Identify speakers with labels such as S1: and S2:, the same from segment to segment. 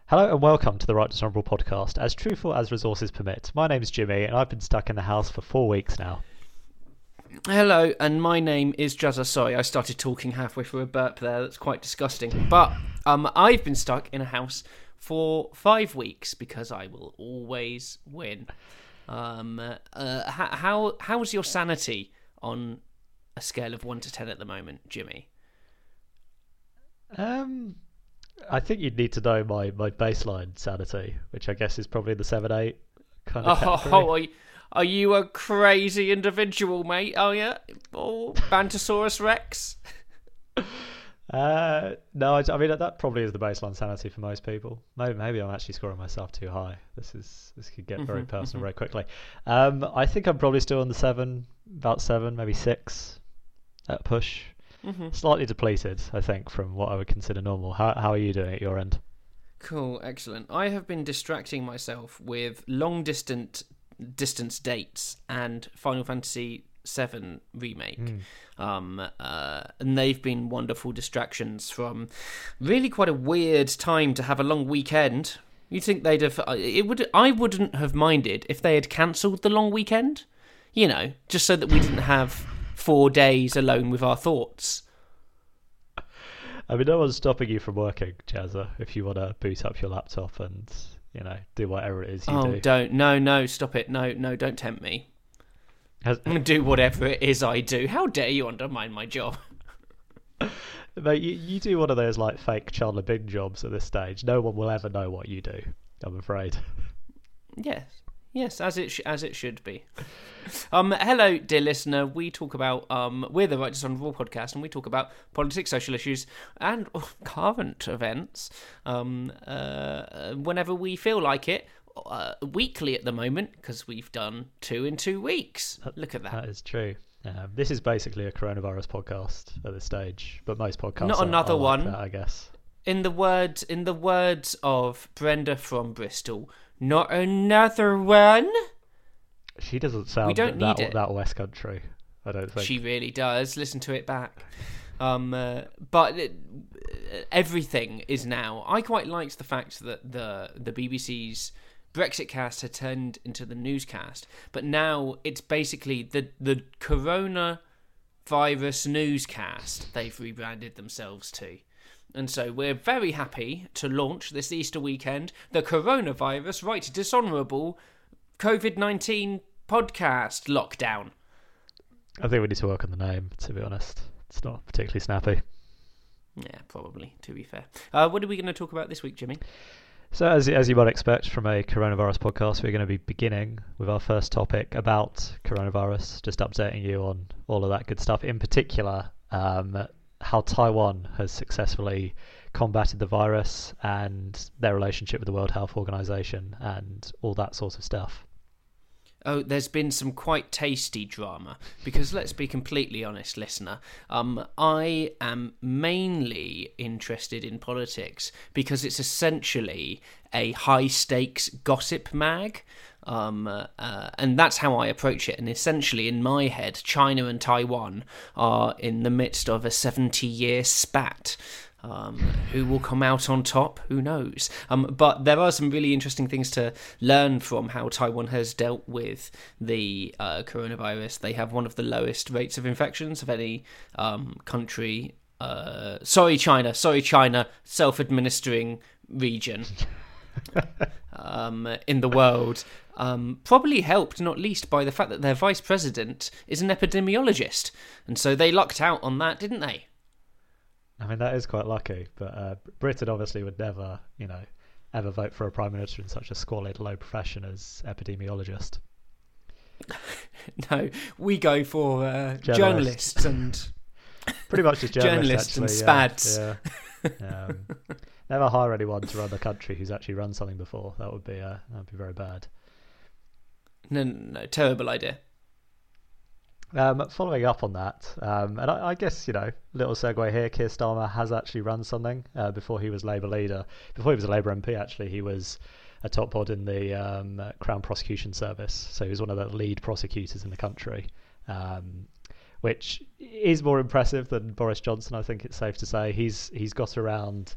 S1: Hello and welcome to the Right Dishonourable podcast, as truthful as resources permit. My name's Jimmy and I've been stuck in the house for 4 weeks now.
S2: Hello, and my name is Jazza. Sorry, I started talking halfway through a burp there. That's quite disgusting. But I've been stuck in a house for 5 weeks because I will always win. How's your sanity on a scale of 1 to 10 at the moment, Jimmy?
S1: I think you'd need to know my baseline sanity, which I guess is probably the 7-8 kind of category.
S2: Are you a crazy individual, mate? Oh, yeah? Oh, Bantosaurus Rex?
S1: No, I mean, that probably is the baseline sanity for most people. Maybe I'm actually scoring myself too high. This could get very personal very quickly. I think I'm probably still on the 7, about 7, maybe 6 at push. Slightly depleted, I think, from what I would consider normal. How are you doing at your end?
S2: Cool, excellent. I have been distracting myself with long distance dates and Final Fantasy VII Remake. And they've been wonderful distractions from really quite a weird time to have a long weekend. You'd think they'd have... I wouldn't have minded if they had cancelled the long weekend, you know, just so that we didn't have 4 days alone with our thoughts.
S1: I mean, no one's stopping you from working, Jazza, if you want to boot up your laptop and, you know, do whatever it is you do.
S2: Oh, don't. No, stop it. No, don't tempt me. I'm going to do whatever it is I do. How dare you undermine my job?
S1: Mate, you do one of those, like, fake Chandler Bing jobs at this stage. No one will ever know what you do, I'm afraid.
S2: Yes, as it should be. Hello, dear listener. We talk about we're the Right Dishonourable podcast, and we talk about politics, social issues, and current events. Whenever we feel like it, weekly at the moment, because we've done 2 in 2 weeks. Look at that.
S1: That is true. This is basically a coronavirus podcast at this stage, but most podcasts
S2: not another
S1: are like
S2: one.
S1: That, I guess.
S2: In the words of Brenda from Bristol. Not another one.
S1: She doesn't sound that West Country, I don't think.
S2: She really does. Listen to it back. But everything is now. I quite liked the fact that the BBC's Brexit cast had turned into the newscast, but now it's basically the coronavirus newscast they've rebranded themselves to. And so we're very happy to launch this Easter weekend the Coronavirus Right Dishonourable COVID-19 podcast lockdown.
S1: I think we need to work on the name, to be honest. It's not particularly snappy.
S2: Yeah, probably, to be fair. What are we going to talk about this week, Jimmy?
S1: So as you might expect from a coronavirus podcast, we're going to be beginning with our first topic about coronavirus, just updating you on all of that good stuff. In particular, how Taiwan has successfully combated the virus and their relationship with the World Health Organization and all that sort of stuff.
S2: Oh, there's been some quite tasty drama, because let's be completely honest, listener, I am mainly interested in politics because it's essentially a high-stakes gossip mag. And that's how I approach it. And essentially, in my head, China and Taiwan are in the midst of a 70-year spat. Who will come out on top? Who knows? But there are some really interesting things to learn from how Taiwan has dealt with the coronavirus. They have one of the lowest rates of infections of any country. Sorry, China, self-administering region in the world. Probably helped, not least, by the fact that their vice president is an epidemiologist. And so they lucked out on that, didn't they?
S1: I mean, that is quite lucky, but Britain obviously would never, ever vote for a prime minister in such a squalid, low profession as epidemiologist.
S2: No, we go for journalists and...
S1: Pretty much just journalists
S2: and spads.
S1: Yeah. Never hire anyone to run the country who's actually run something before. That would be very bad.
S2: No, terrible idea.
S1: Following up on that, and I guess, little segue here, Keir Starmer has actually run something before he was Labour leader. Before he was a Labour MP, actually, he was a top bod in the Crown Prosecution Service. So he was one of the lead prosecutors in the country, which is more impressive than Boris Johnson, I think it's safe to say. He's got around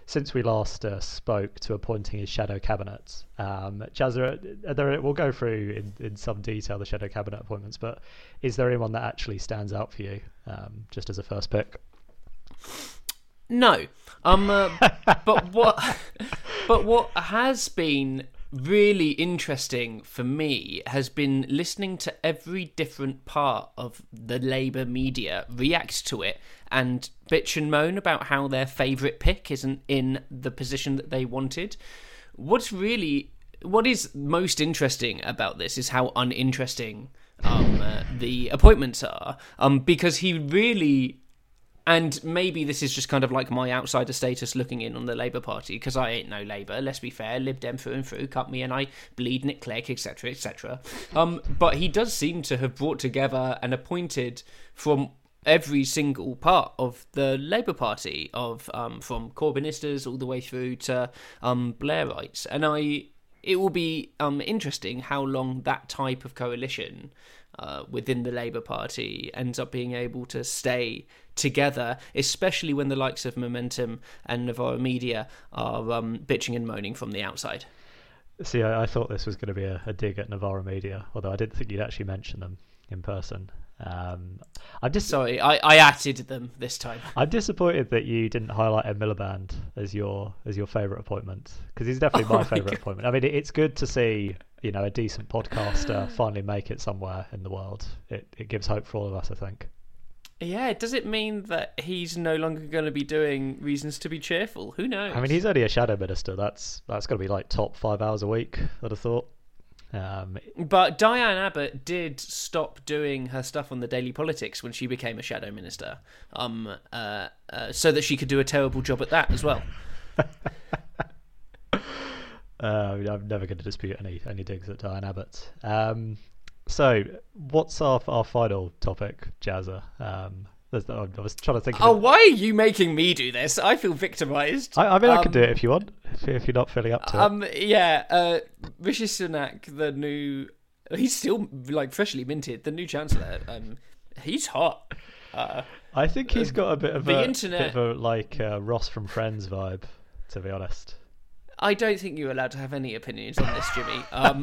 S1: since we last spoke, to appointing his shadow cabinet. Jazza, we'll go through in some detail the shadow cabinet appointments, but is there anyone that actually stands out for you, just as a first pick?
S2: No. But what has been really interesting for me has been listening to every different part of the Labour media react to it and bitch and moan about how their favourite pick isn't in the position that they wanted. What is most interesting about this is how uninteresting the appointments are, because he really... And maybe this is just kind of like my outsider status looking in on the Labour Party, because I ain't no Labour, let's be fair, Lib Dem through and through, cut me and I bleed Nick Clegg, etc, etc. But he does seem to have brought together and appointed from every single part of the Labour Party, from Corbynistas all the way through to Blairites. And it will be interesting how long that type of coalition within the Labour Party ends up being able to stay together, especially when the likes of Momentum and Novara Media are bitching and moaning from the outside.
S1: See, I thought this was going to be a dig at Novara Media, although I didn't think you'd actually mention them in person. I'm just
S2: sorry, I atted them this time.
S1: I'm disappointed that you didn't highlight Ed Miliband as your favourite appointment, because he's definitely my favourite appointment. I mean, it's good to see a decent podcaster finally make it somewhere in the world. It gives hope for all of us, I think.
S2: Yeah, does it mean that he's no longer going to be doing Reasons to be Cheerful? Who knows?
S1: I mean, he's only a shadow minister. That's got to be like top 5 hours a week, I'd have thought.
S2: But Diane Abbott did stop doing her stuff on the Daily Politics when she became a shadow minister, so that she could do a terrible job at that as well.
S1: I'm never going to dispute any digs at Diane Abbott. So, what's our final topic, Jazza? I was trying to think of
S2: why are you making me do this? I feel victimised.
S1: I mean, I can do it if you want, if you're not feeling up to it.
S2: Yeah, Rishi Sunak, he's still, like, freshly minted, the new Chancellor, he's hot.
S1: I think he's got a bit of
S2: internet...
S1: Ross from Friends vibe, to be honest.
S2: I don't think you're allowed to have any opinions on this, Jimmy.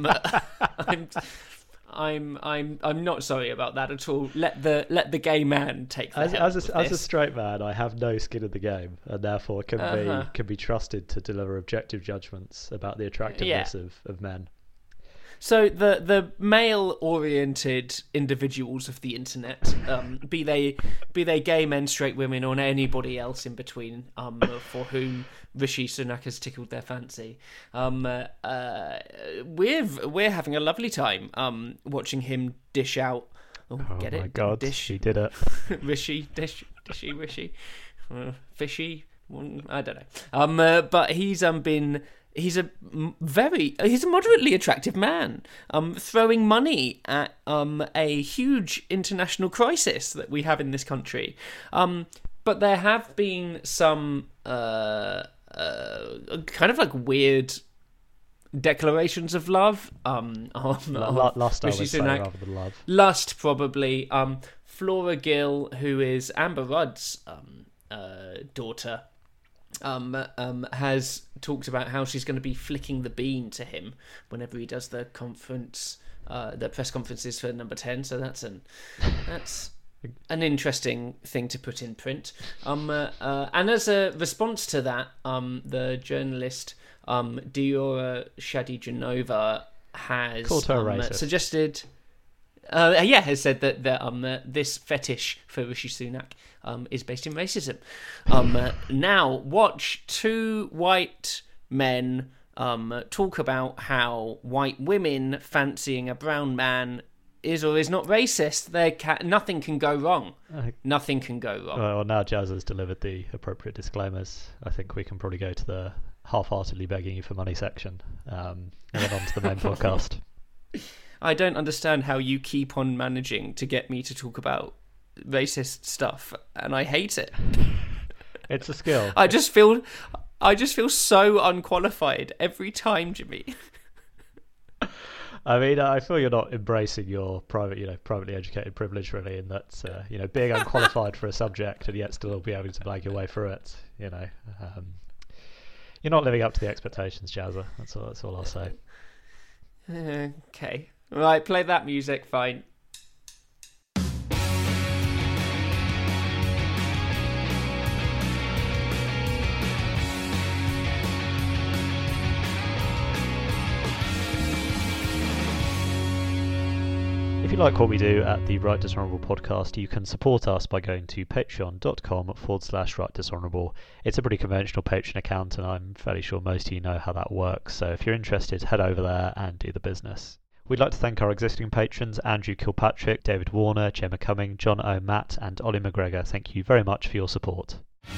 S2: I'm not sorry about that at all. Let the gay man take the helm
S1: as a straight man, I have no skin in the game, and therefore can be trusted to deliver objective judgments about the attractiveness of men.
S2: So the male-oriented individuals of the internet, be they gay men, straight women, or anybody else in between, for whom Rishi Sunak has tickled their fancy, we're having a lovely time watching him dish out. Oh get
S1: my
S2: it?
S1: God,
S2: he
S1: did it.
S2: Rishi, Rishi, fishy. I don't know. But he's been. He's a moderately attractive man, throwing money at a huge international crisis that we have in this country. But there have been some kind of like weird declarations of love.
S1: Lust, I would say, rather than love.
S2: Lust, probably. Flora Gill, who is Amber Rudd's daughter, has talked about how she's going to be flicking the bean to him whenever he does the press conferences for Number 10. So that's an interesting thing to put in print. And as a response to that, the journalist Diora Shadi Genova has
S1: called her racist.
S2: Suggested. Has said that this fetish for Rishi Sunak is based in racism. Now, watch two white men talk about how white women fancying a brown man is or is not racist. Nothing can go wrong. Nothing can go wrong.
S1: Well, now Jazz has delivered the appropriate disclaimers, I think we can probably go to the half-heartedly begging you for money section, and then on to the main podcast.
S2: I don't understand how you keep on managing to get me to talk about racist stuff, and I hate it.
S1: It's a skill.
S2: I just feel so unqualified every time, Jimmy.
S1: I mean, I feel you're not embracing your privately educated privilege, really, in that, being unqualified for a subject and yet still be able to blag your way through it, You're not living up to the expectations, Jazza. That's all I'll say.
S2: Okay. Right, play that music, fine.
S1: If you like what we do at the Right Dishonourable podcast, you can support us by going to patreon.com/Right Dishonourable. It's a pretty conventional Patreon account, and I'm fairly sure most of you know how that works. So if you're interested, head over there and do the business. We'd like to thank our existing patrons, Andrew Kilpatrick, David Warner, Gemma Cumming, John O'Matt, and Ollie McGregor. Thank you very much for your support.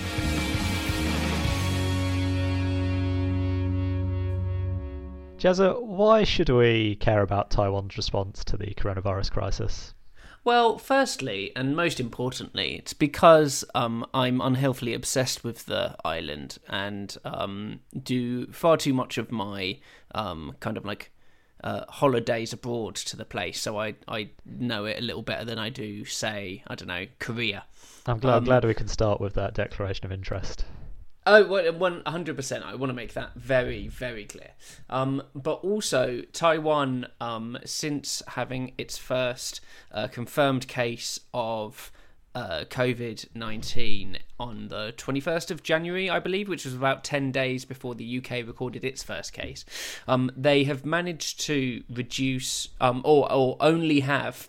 S1: Jazza, why should we care about Taiwan's response to the coronavirus crisis?
S2: Well, firstly, and most importantly, it's because I'm unhealthily obsessed with the island and do far too much of my holidays abroad to the place, so I know it a little better than I do, say, I don't know, Korea.
S1: I'm glad we can start with that declaration of interest.
S2: Oh, 100%. I want to make that very, very clear. But also, Taiwan, since having its first confirmed case of COVID-19 on the 21st of January, I believe, which was about 10 days before the UK recorded its first case, they have managed to reduce or only have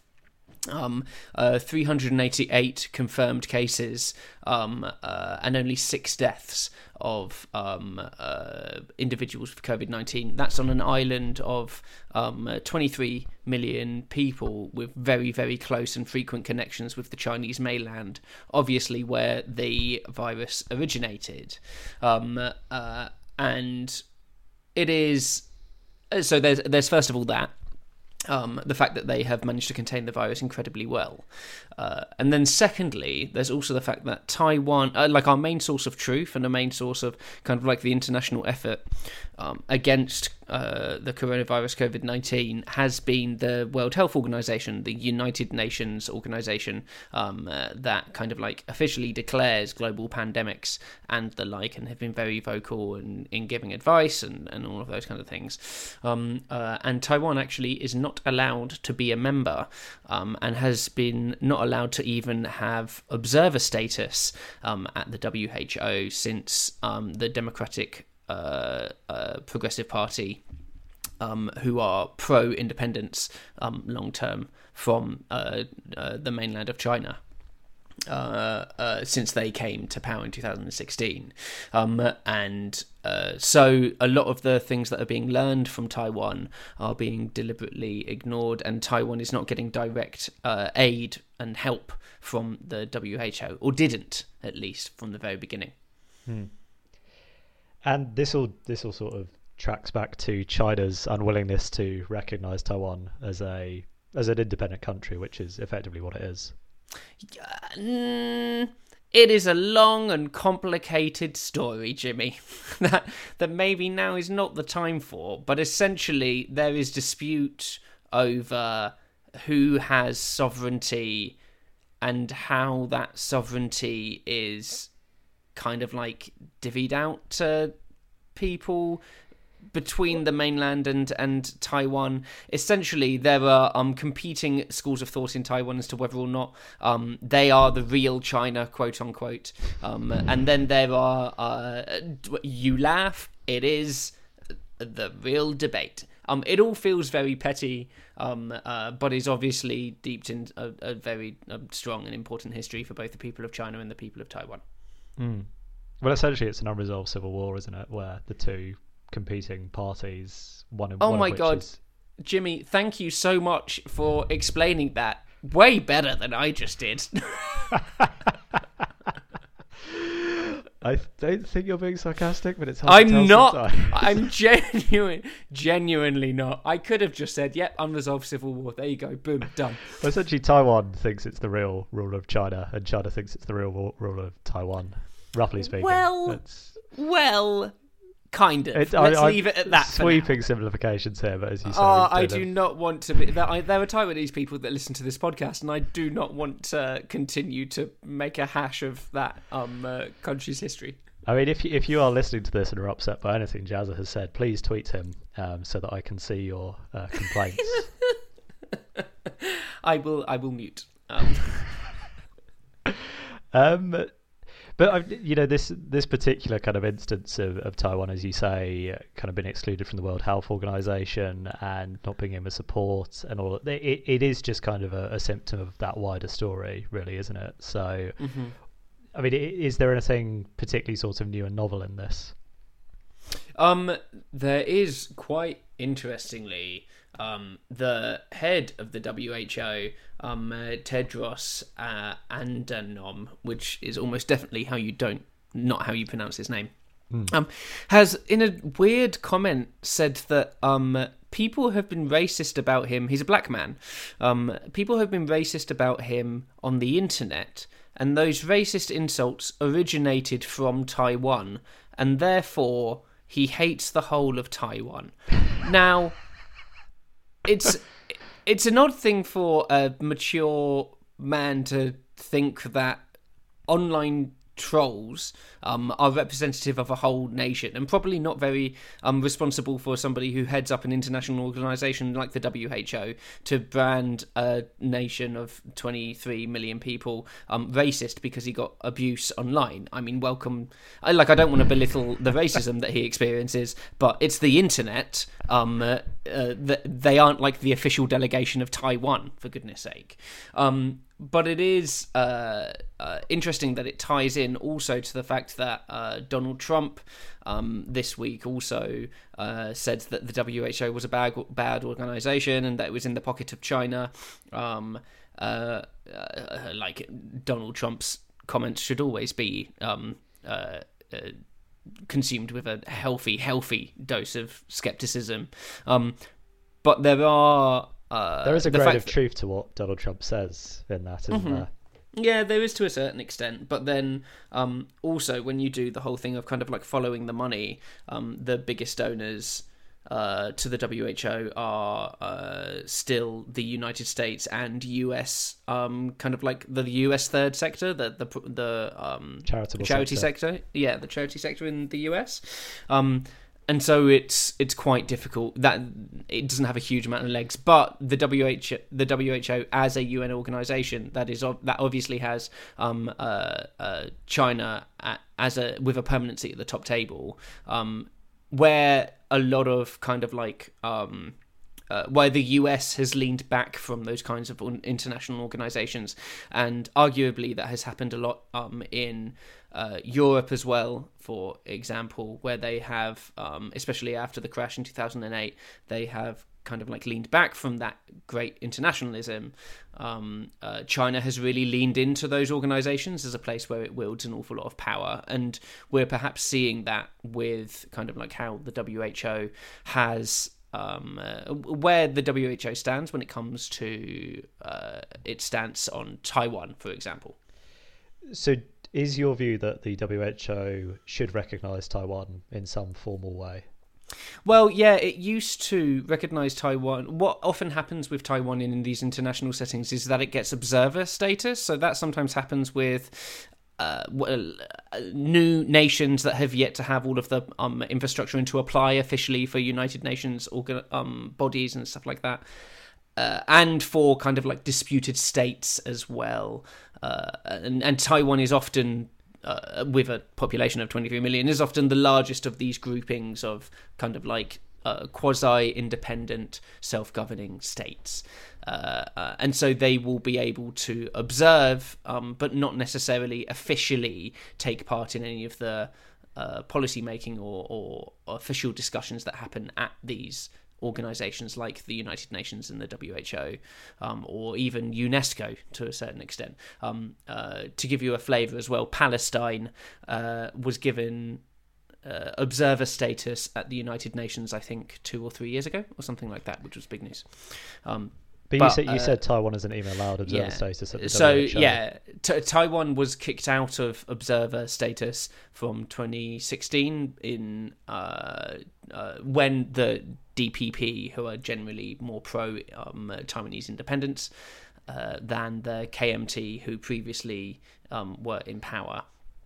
S2: 388 confirmed cases and only 6 deaths of individuals with COVID-19. That's on an island of 23 million people with very, very close and frequent connections with the Chinese mainland, obviously where the virus originated. And it is... So there's first of all that. The fact that they have managed to contain the virus incredibly well. And then secondly, there's also the fact that Taiwan, like our main source of truth and a main source of kind of like the international effort against the coronavirus COVID-19 has been the World Health Organization, the United Nations organization that kind of like officially declares global pandemics and the like, and have been very vocal in giving advice and all of those kind of things. And Taiwan actually is not allowed to be a member and has been not allowed to even have observer status at the WHO since the Democratic Progressive Party, who are pro-independence long-term from the mainland of China, since they came to power in 2016. So a lot of the things that are being learned from Taiwan are being deliberately ignored, and Taiwan is not getting direct aid and help from the WHO, or didn't, at least, from the very beginning.
S1: And this all sort of tracks back to China's unwillingness to recognise Taiwan as an independent country, which is effectively what it is.
S2: It is a long and complicated story, Jimmy, that maybe now is not the time for, but essentially there is dispute over who has sovereignty and how that sovereignty is kind of like divvied out to people between the mainland and Taiwan. Essentially, there are competing schools of thought in Taiwan as to whether or not they are the real China, quote unquote. And then there are, you laugh, it is the real debate. It all feels very petty, but is obviously deeped in a very strong and important history for both the people of China and the people of Taiwan.
S1: Well, essentially, it's an unresolved civil war, isn't it? Where the two competing parties,
S2: Jimmy, thank you so much for explaining that way better than I just did.
S1: I don't think you're being sarcastic, but it's hard to tell sometimes.
S2: I'm genuinely not. I could have just said, yep, unresolved civil war. There you go. Boom, done.
S1: Well, essentially, Taiwan thinks it's the real rule of China, and China thinks it's the real rule of Taiwan, roughly speaking.
S2: Well, kind of. Let's leave it at that.
S1: Sweeping simplifications here, but as you say,
S2: I do not want to be. There are Taiwanese people that listen to this podcast, and I do not want to continue to make a hash of that country's history.
S1: I mean, if you are listening to this and are upset by anything Jazza has said, please tweet him so that I can see your complaints.
S2: I will mute.
S1: But this particular kind of instance of Taiwan, as you say, kind of been excluded from the World Health Organization and not being able to support and all. It is just kind of a symptom of that wider story, really, isn't it? So, I mean, is there anything particularly sort of new and novel in this?
S2: There is, quite interestingly. The head of the WHO, Tedros Adhanom, which is almost definitely not how you pronounce his name, has, in a weird comment, said that people have been racist about him. He's a black man. People have been racist about him on the internet, and those racist insults originated from Taiwan, and therefore he hates the whole of Taiwan. Now, it's an odd thing for a mature man to think that online trolls are representative of a whole nation, and probably not very responsible for somebody who heads up an international organisation like the WHO to brand a nation of 23 million people racist because he got abuse online. I mean, welcome. I don't want to belittle the racism that he experiences, but it's the internet. They aren't like the official delegation of Taiwan, for goodness sake. But it is interesting that it ties in also to the fact that Donald Trump this week also said that the WHO was a bad organisation and that it was in the pocket of China. Like Donald Trump's comments should always be consumed with a healthy dose of skepticism. But there are...
S1: there is a grain of truth to what Donald Trump says in that, isn't there?
S2: Yeah, there is to a certain extent. But then also when you do the whole thing of kind of like following the money, the biggest donors to the WHO are still the United States and US, kind of like the US third sector, the
S1: charitable
S2: charity sector. Yeah, the charity sector in the US. And so it's quite difficult. That it doesn't have a huge amount of legs, but the WHO as a UN organisation that obviously has China with a permanent seat at the top table, where a lot of kind of like why the US has leaned back from those kinds of international organisations, and arguably that has happened a lot in Europe as well, for example, where they have, especially after the crash in 2008, they have kind of like leaned back from that great internationalism. China has really leaned into those organisations as a place where it wields an awful lot of power, and we're perhaps seeing that with kind of like how the WHO has... where the WHO stands when it comes to its stance on Taiwan, for example.
S1: So is your view that the WHO should recognise Taiwan in some formal way?
S2: Well, yeah, it used to recognise Taiwan. What often happens with Taiwan in these international settings is that it gets observer status. So that sometimes happens with new nations that have yet to have all of the infrastructure and to apply officially for United Nations bodies and stuff like that. And for kind of like disputed states as well. And Taiwan is often, with a population of 23 million, is often the largest of these groupings of kind of like quasi-independent self-governing states. And so they will be able to observe, but not necessarily officially take part in any of the policy making or official discussions that happen at these organisations like the United Nations and the WHO, or even UNESCO to a certain extent. To give you a flavour as well, Palestine was given observer status at the United Nations, I think 2 or 3 years ago, or something like that, which was big news.
S1: But you said Taiwan isn't even allowed observer status at the WHO.
S2: So yeah, Taiwan was kicked out of observer status from 2016 in when the DPP, who are generally more pro Taiwanese independence than the KMT, who previously were in power.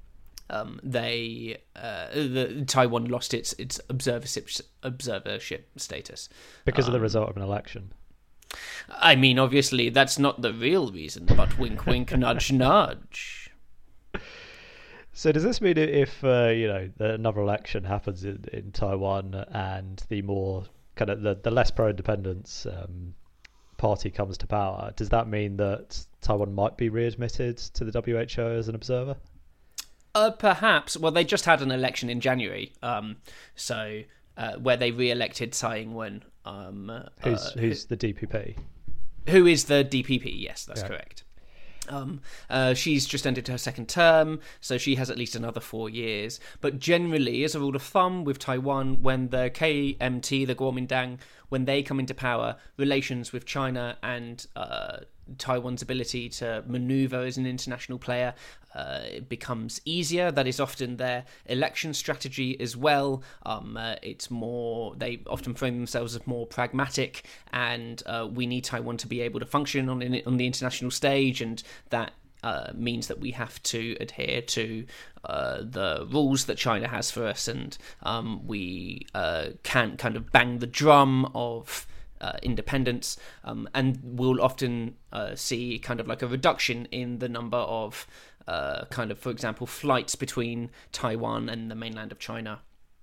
S2: Taiwan lost its observership status
S1: because of the result of an election.
S2: I mean, obviously, that's not the real reason, but wink, wink, nudge, nudge.
S1: So does this mean if another election happens in Taiwan and the more kind of the less pro-independence party comes to power, does that mean that Taiwan might be readmitted to the WHO as an observer?
S2: Perhaps. Well, they just had an election in January, where they re-elected Tsai Ing-wen.
S1: Who's the DPP?
S2: Who is the DPP? Yes, that's correct. She's just ended her second term, so she has at least another 4 years. But generally, as a rule of thumb, with Taiwan, when the KMT, the Kuomintang, when they come into power, relations with China and Taiwan's ability to maneuver as an international player it becomes easier. That is often their election strategy as well. It's more, they often frame themselves as more pragmatic, and we need Taiwan to be able to function on the international stage, and that means that we have to adhere to the rules that China has for us, and we can't kind of bang the drum of independence, and we'll often see kind of like a reduction in the number of kind of, for example, flights between Taiwan and the mainland of China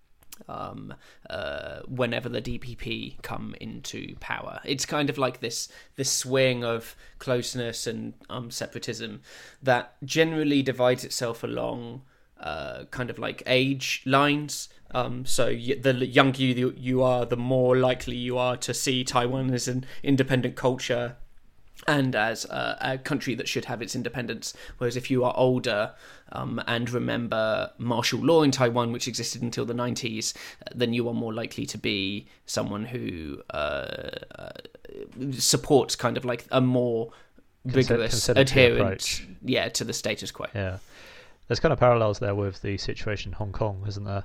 S2: whenever the DPP come into power. It's kind of like this swing of closeness and separatism that generally divides itself along kind of like age lines. So the younger you are, the more likely you are to see Taiwan as an independent culture and as a country that should have its independence. Whereas if you are older and remember martial law in Taiwan, which existed until the 90s, then you are more likely to be someone who supports kind of like a more rigorous adherence to the status quo.
S1: Yeah. There's kind of parallels there with the situation in Hong Kong, isn't there?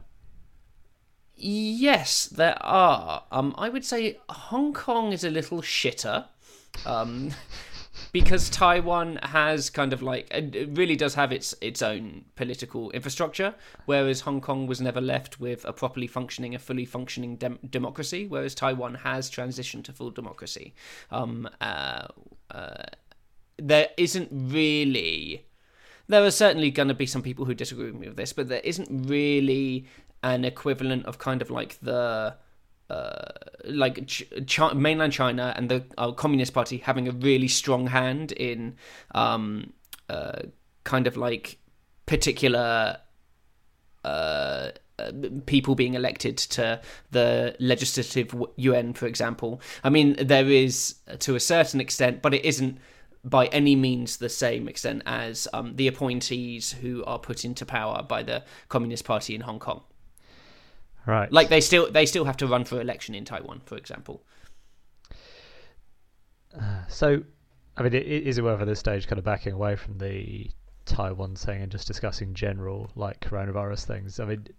S2: Yes, there are. I would say Hong Kong is a little shitter. Because Taiwan has kind of like, it really does have its own political infrastructure, whereas Hong Kong was never left with a properly functioning, a fully functioning democracy, whereas Taiwan has transitioned to full democracy. There isn't really... There are certainly going to be some people who disagree with me with this, but there isn't really an equivalent of kind of like the... mainland China and the Communist Party having a really strong hand in kind of like particular people being elected to the legislative UN, for example. I mean, there is to a certain extent, but it isn't by any means the same extent as the appointees who are put into power by the Communist Party in Hong Kong.
S1: Right.
S2: Like they still have to run for election in Taiwan, for example.
S1: So, I mean, is it worth at this stage kind of backing away from the Taiwan thing and just discussing general like coronavirus things? I mean,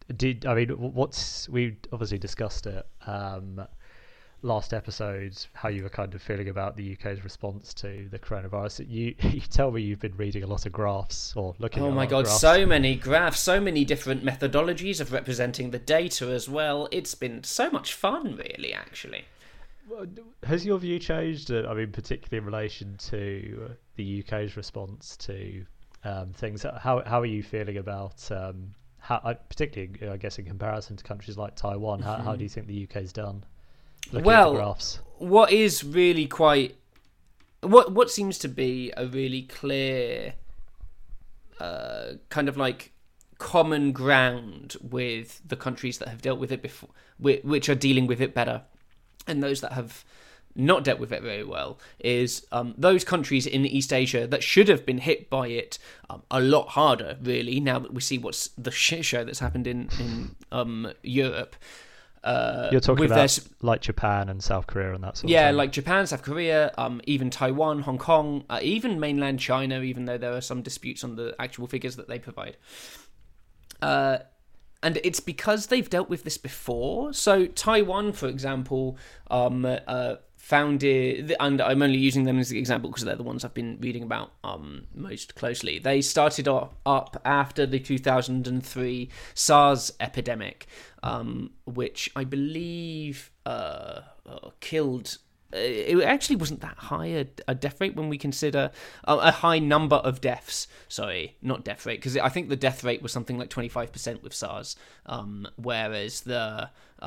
S1: we obviously discussed it last episode, how you were kind of feeling about the UK's response to the coronavirus. You tell me you've been reading a lot of graphs or looking at a lot of graphs.
S2: So many graphs, so many different methodologies of representing the data as well. It's been so much fun, really, actually.
S1: Has your view changed? I mean, particularly in relation to the UK's response to things. How are you feeling about, particularly, I guess, in comparison to countries like Taiwan, how do you think the UK's done? What
S2: is really quite... What seems to be a really clear kind of like common ground with the countries that have dealt with it before, which are dealing with it better, and those that have not dealt with it very well, is those countries in East Asia that should have been hit by it a lot harder, really, now that we see what's the shit show that's happened in Europe.
S1: You're talking about like Japan and South Korea and that sort of thing.
S2: Yeah, like Japan, South Korea, even Taiwan, Hong Kong, even mainland China, even though there are some disputes on the actual figures that they provide. And it's because they've dealt with this before. So Taiwan, for example, founded, and I'm only using them as an example because they're the ones I've been reading about most closely. They started up after the 2003 SARS epidemic, which I believe killed. It actually wasn't that high a death rate when we consider a high number of deaths. Sorry, not death rate, because I think the death rate was something like 25% with SARS, whereas the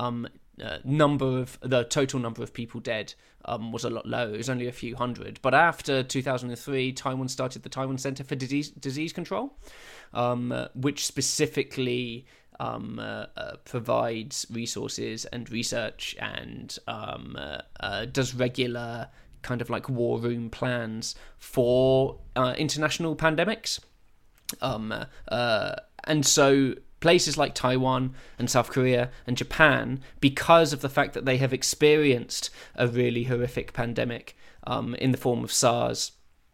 S2: total number of people dead was a lot lower. It was only a few hundred. But after 2003, Taiwan started the Taiwan Center for Disease Control, which specifically provides resources and research and does regular kind of like war room plans for international pandemics. And so places like Taiwan and South Korea and Japan, because of the fact that they have experienced a really horrific pandemic in the form of SARS,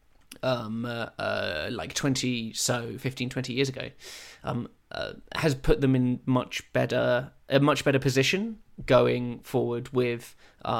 S2: like 15, 20 years ago, has put them in a much better position going forward with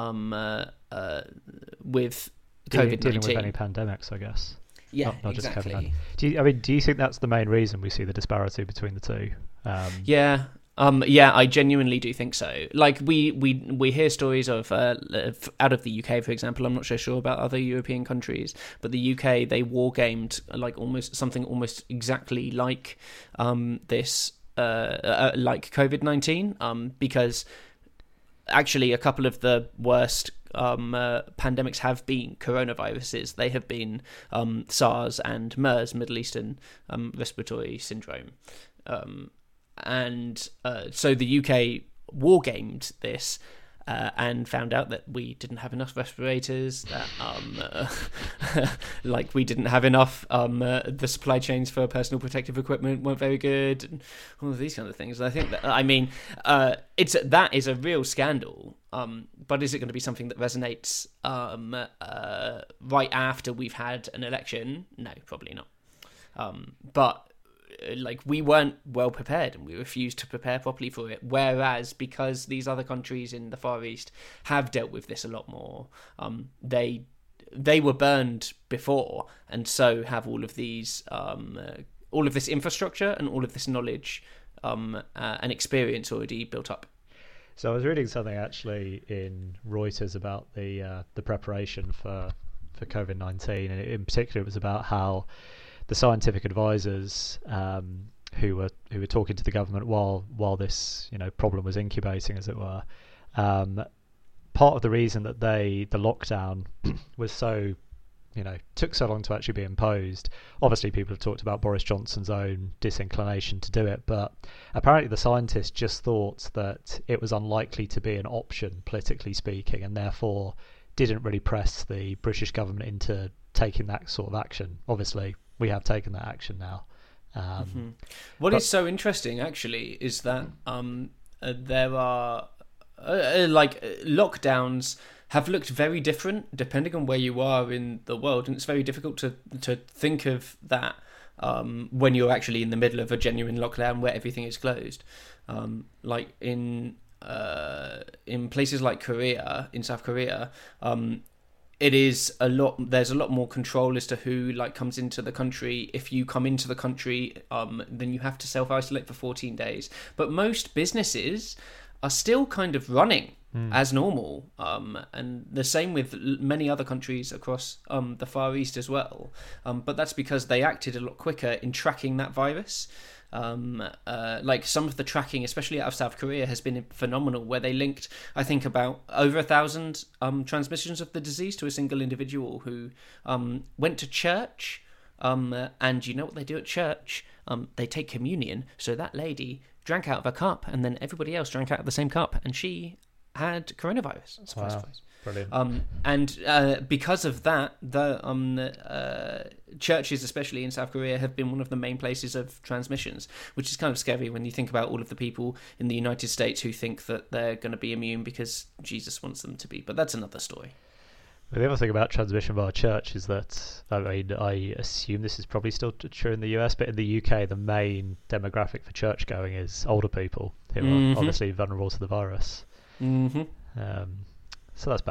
S2: COVID-19.
S1: Dealing with any pandemics, I guess.
S2: Yeah,
S1: not
S2: exactly.
S1: Just COVID-19. Do you think that's the main reason we see the disparity between the two?
S2: Yeah, I genuinely do think so. Like we hear stories of out of the UK, for example. I'm not so sure about other European countries, but the UK, they wargamed like almost exactly like this like COVID-19 because actually a couple of the worst pandemics have been coronaviruses. They have been SARS and MERS, Middle Eastern Respiratory Syndrome. And so the UK wargamed this and found out that we didn't have enough respirators, that like we didn't have enough, the supply chains for personal protective equipment weren't very good, and all of these kind of things. And I think that, that is a real scandal, but is it going to be something that resonates right after we've had an election? No, probably not. But like we weren't well prepared and we refused to prepare properly for it, whereas because these other countries in the Far East have dealt with this a lot more, they were burned before and so have all of these all of this infrastructure and all of this knowledge and experience already built up.
S1: So I was reading something actually in Reuters about the preparation for COVID-19, and in particular it was about how the scientific advisors who were talking to the government while this problem was incubating, as it were, part of the reason that the lockdown was so took so long to actually be imposed. Obviously, people have talked about Boris Johnson's own disinclination to do it, but apparently the scientists just thought that it was unlikely to be an option, politically speaking, and therefore didn't really press the British government into taking that sort of action. Obviously, we have taken that action now.
S2: What is so interesting, actually, is that there are lockdowns have looked very different depending on where you are in the world, and it's very difficult to think of that when you're actually in the middle of a genuine lockdown where everything is closed. Like in places like Korea, in South Korea, there's a lot more control as to who comes into the country. If you come into the country, then you have to self-isolate for 14 days. But most businesses are still kind of running as normal, and the same with many other countries across the Far East as well. But that's because they acted a lot quicker in tracking that virus. Like some of the tracking, especially out of South Korea, has been phenomenal, where they linked, I think, about over 1,000 transmissions of the disease to a single individual who went to church, and you know what they do at church? They take communion, so that lady drank out of a cup, and then everybody else drank out of the same cup, and she had coronavirus. Surprise, surprise.
S1: Brilliant.
S2: And because of that, the churches, especially in South Korea, have been one of the main places of transmissions, which is kind of scary when you think about all of the people in the United States who think that they're going to be immune because Jesus wants them to be. But that's another story.
S1: Well, the other thing about transmission via church is that, I assume this is probably still true in the US, but in the UK, the main demographic for church going is older people who are obviously vulnerable to the virus.
S2: Mm-hmm.
S1: So that's bad.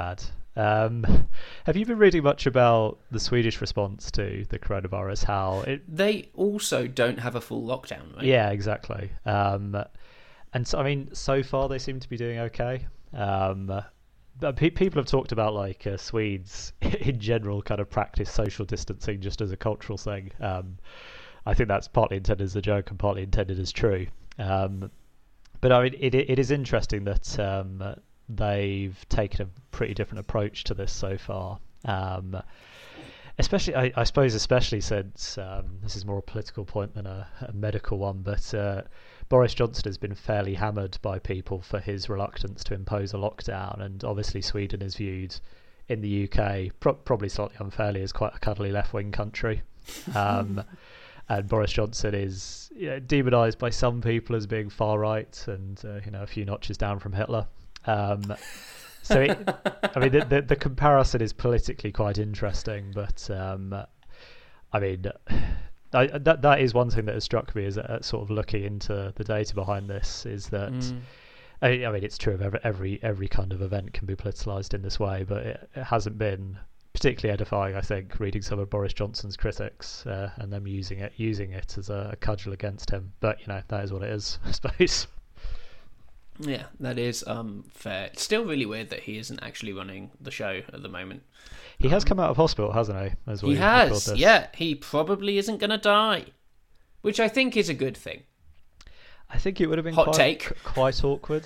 S1: Have you been reading much about the Swedish response to the coronavirus?
S2: They also don't have a full lockdown, right?
S1: Yeah, exactly. And so, I mean, so far they seem to be doing okay. But people have talked about like Swedes in general kind of practice social distancing just as a cultural thing. I think that's partly intended as a joke and partly intended as true. But I mean, it is interesting that they've taken a pretty different approach to this so far. Especially, I suppose, especially since this is more a political point than a medical one, but Boris Johnson has been fairly hammered by people for his reluctance to impose a lockdown, and obviously Sweden is viewed in the UK, probably slightly unfairly, as quite a cuddly left-wing country. And Boris Johnson is demonised by some people as being far-right and a few notches down from Hitler. So, I mean, the comparison is politically quite interesting, but I mean, that is one thing that has struck me as sort of looking into the data behind this is that I mean, it's true of every kind of event can be politicalised in this way, but it hasn't been particularly edifying, I think, reading some of Boris Johnson's critics and them using it as a cudgel against him. But that is what it is, I suppose.
S2: Yeah, that is fair. It's still really weird that he isn't actually running the show at the moment.
S1: He has come out of hospital, hasn't he?
S2: He has, yeah. He probably isn't going to die, which I think is a good thing.
S1: I think it would have been quite awkward.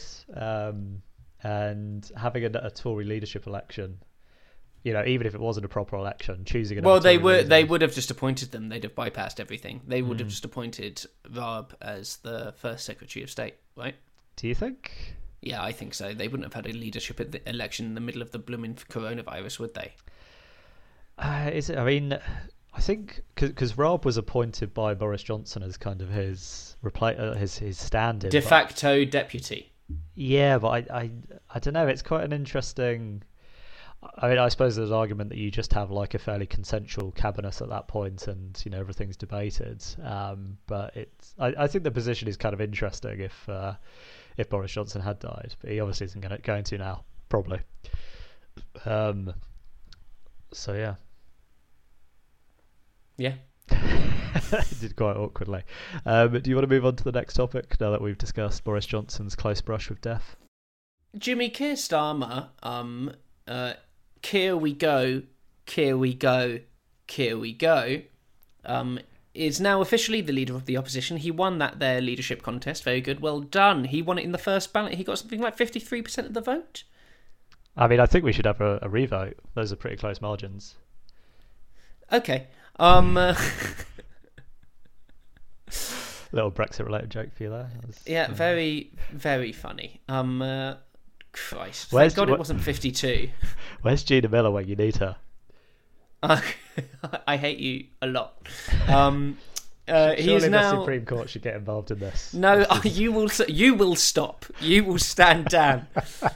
S1: And having a Tory leadership election, even if it wasn't a proper election, choosing
S2: Well, they would have just appointed them. They'd have bypassed everything. They would have just appointed Raab as the first Secretary of State, right?
S1: Do you think?
S2: Yeah, I think so. They wouldn't have had a leadership election in the middle of the blooming coronavirus, would they?
S1: Is it? I mean, I think because Raab was appointed by Boris Johnson as kind of his stand-in,
S2: de facto deputy.
S1: Yeah, but I don't know. It's quite an interesting. I mean, I suppose there's an argument that you just have like a fairly consensual cabinet at that point, and everything's debated. But I think the position is kind of interesting if Boris Johnson had died, but he obviously isn't going to now, probably. So yeah.
S2: Yeah.
S1: It did quite awkwardly. Do you want to move on to the next topic now that we've discussed Boris Johnson's close brush with death?
S2: Jimmy Keir Starmer, Keir we go, Keir we go, Keir we go, is now officially the leader of the opposition. He won their leadership contest. Very good. Well done. He won it in the first ballot. He got something like 53% of the vote.
S1: I mean, I think we should have a revote. Those are pretty close margins.
S2: Okay.
S1: Little Brexit-related joke for you there.
S2: Yeah, very, very funny. Christ. Thank God it wasn't 52.
S1: Where's Gina Miller when you need her?
S2: I hate you a lot.
S1: Surely
S2: the
S1: Supreme Court should get involved in this.
S2: No, you will stop. You will stand down.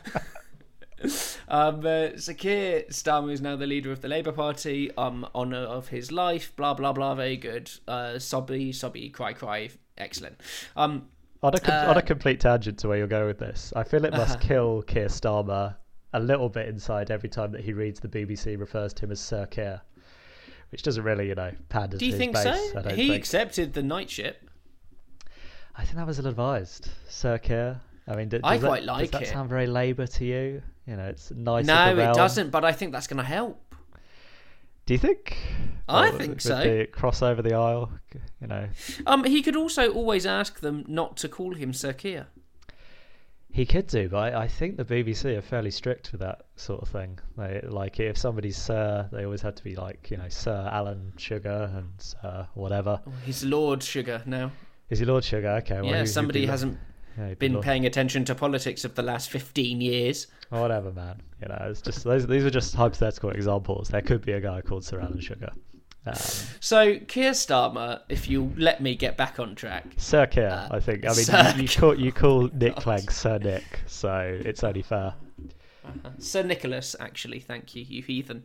S2: So Keir Starmer is now the leader of the Labour Party. Honour of his life. Blah blah blah. Very good. Sobby, cry. Excellent.
S1: On a complete tangent to where you'll go with this, I feel it must kill Keir Starmer a little bit inside every time that he reads the BBC refers to him as Sir Keir, which doesn't really, pander to his base.
S2: Do you think so? He accepted the knightship.
S1: I think that was ill-advised. Sir Keir. I mean, does that sound very Labour to you? It's nice.
S2: No, it doesn't, but I think that's going to help.
S1: Do you think?
S2: I think so.
S1: The cross over the aisle,
S2: He could also always ask them not to call him Sir Keir.
S1: He could do, but I think the BBC are fairly strict with that sort of thing. They, like, if somebody's Sir, they always have to be like, Sir Alan Sugar and whatever.
S2: Oh, he's Lord Sugar now.
S1: Is he Lord Sugar? Okay. Well,
S2: yeah, somebody hasn't been paying attention to politics of the last 15 years.
S1: Oh, whatever, man. It's just these are just hypothetical examples. There could be a guy called Sir Alan Sugar.
S2: So Keir Starmer, if you let me get back on track,
S1: Sir Keir, I think. I mean, you call Nick Clegg Sir Nick, so it's only fair.
S2: Sir Nicholas, actually. Thank you, you heathen.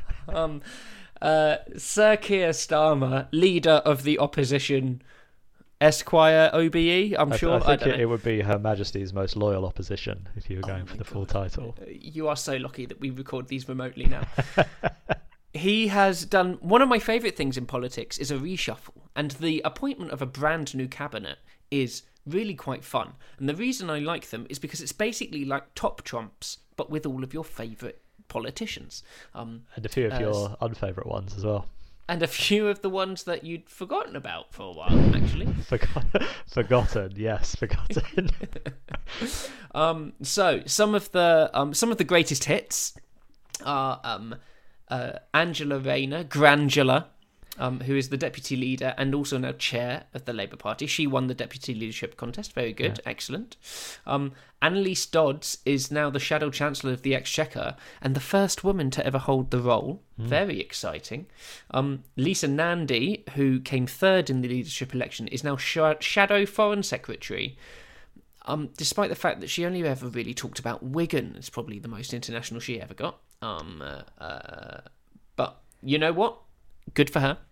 S2: Sir Keir Starmer, leader of the opposition Esquire OBE, I'm sure.
S1: I think it would be Her Majesty's Most Loyal Opposition if you were going for the full title.
S2: You are so lucky that we record these remotely now. He has done one of my favourite things in politics is a reshuffle, and the appointment of a brand new cabinet is really quite fun. And the reason I like them is because it's basically like Top Trumps, but with all of your favourite politicians.
S1: And a few of your unfavourite ones as well.
S2: And a few of the ones that you'd forgotten about for a while, actually.
S1: Forgotten, yes, forgotten.
S2: So some of the greatest hits are Angela Rayner, Grangela, who is the deputy leader and also now chair of the Labour Party. She won the deputy leadership contest. Very good, yeah. Excellent. Annalise Dodds is now the Shadow Chancellor of the Exchequer and the first woman to ever hold the role. Very exciting. Lisa Nandy, who came third in the leadership election, is now Shadow Foreign Secretary. Despite the fact that she only ever really talked about Wigan, it's probably the most international she ever got. But you know what? Good for her.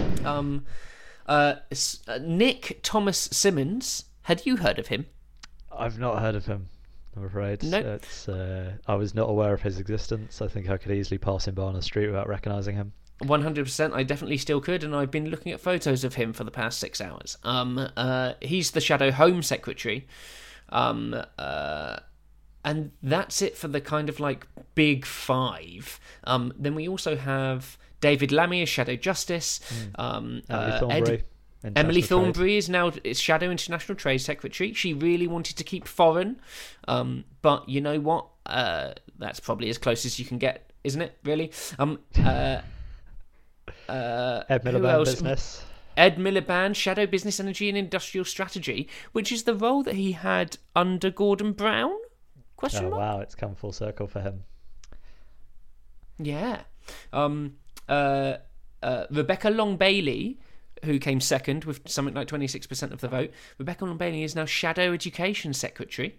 S2: Nick Thomas Simmons. Had you heard of him?
S1: I've not heard of him, I'm afraid. No. I was not aware of his existence. I think I could easily pass him by on the street without recognising him.
S2: 100%, I definitely still could, and I've been looking at photos of him for the past 6 hours. He's the Shadow Home Secretary. And that's it for the kind of like big five. Then we also have David Lammy as Shadow Justice. Emily Thornberry is now Shadow International Trade Secretary. She really wanted to keep foreign, but you know what? That's probably as close as you can get, isn't it? Really?
S1: Ed Miliband Business.
S2: Ed Miliband, Shadow Business, Energy and Industrial Strategy, which is the role that he had under Gordon Brown? Question mark?
S1: Wow, it's come full circle for him.
S2: Yeah. Rebecca Long-Bailey, who came second with something like 26% of the vote. Rebecca Long-Bailey is now Shadow Education Secretary.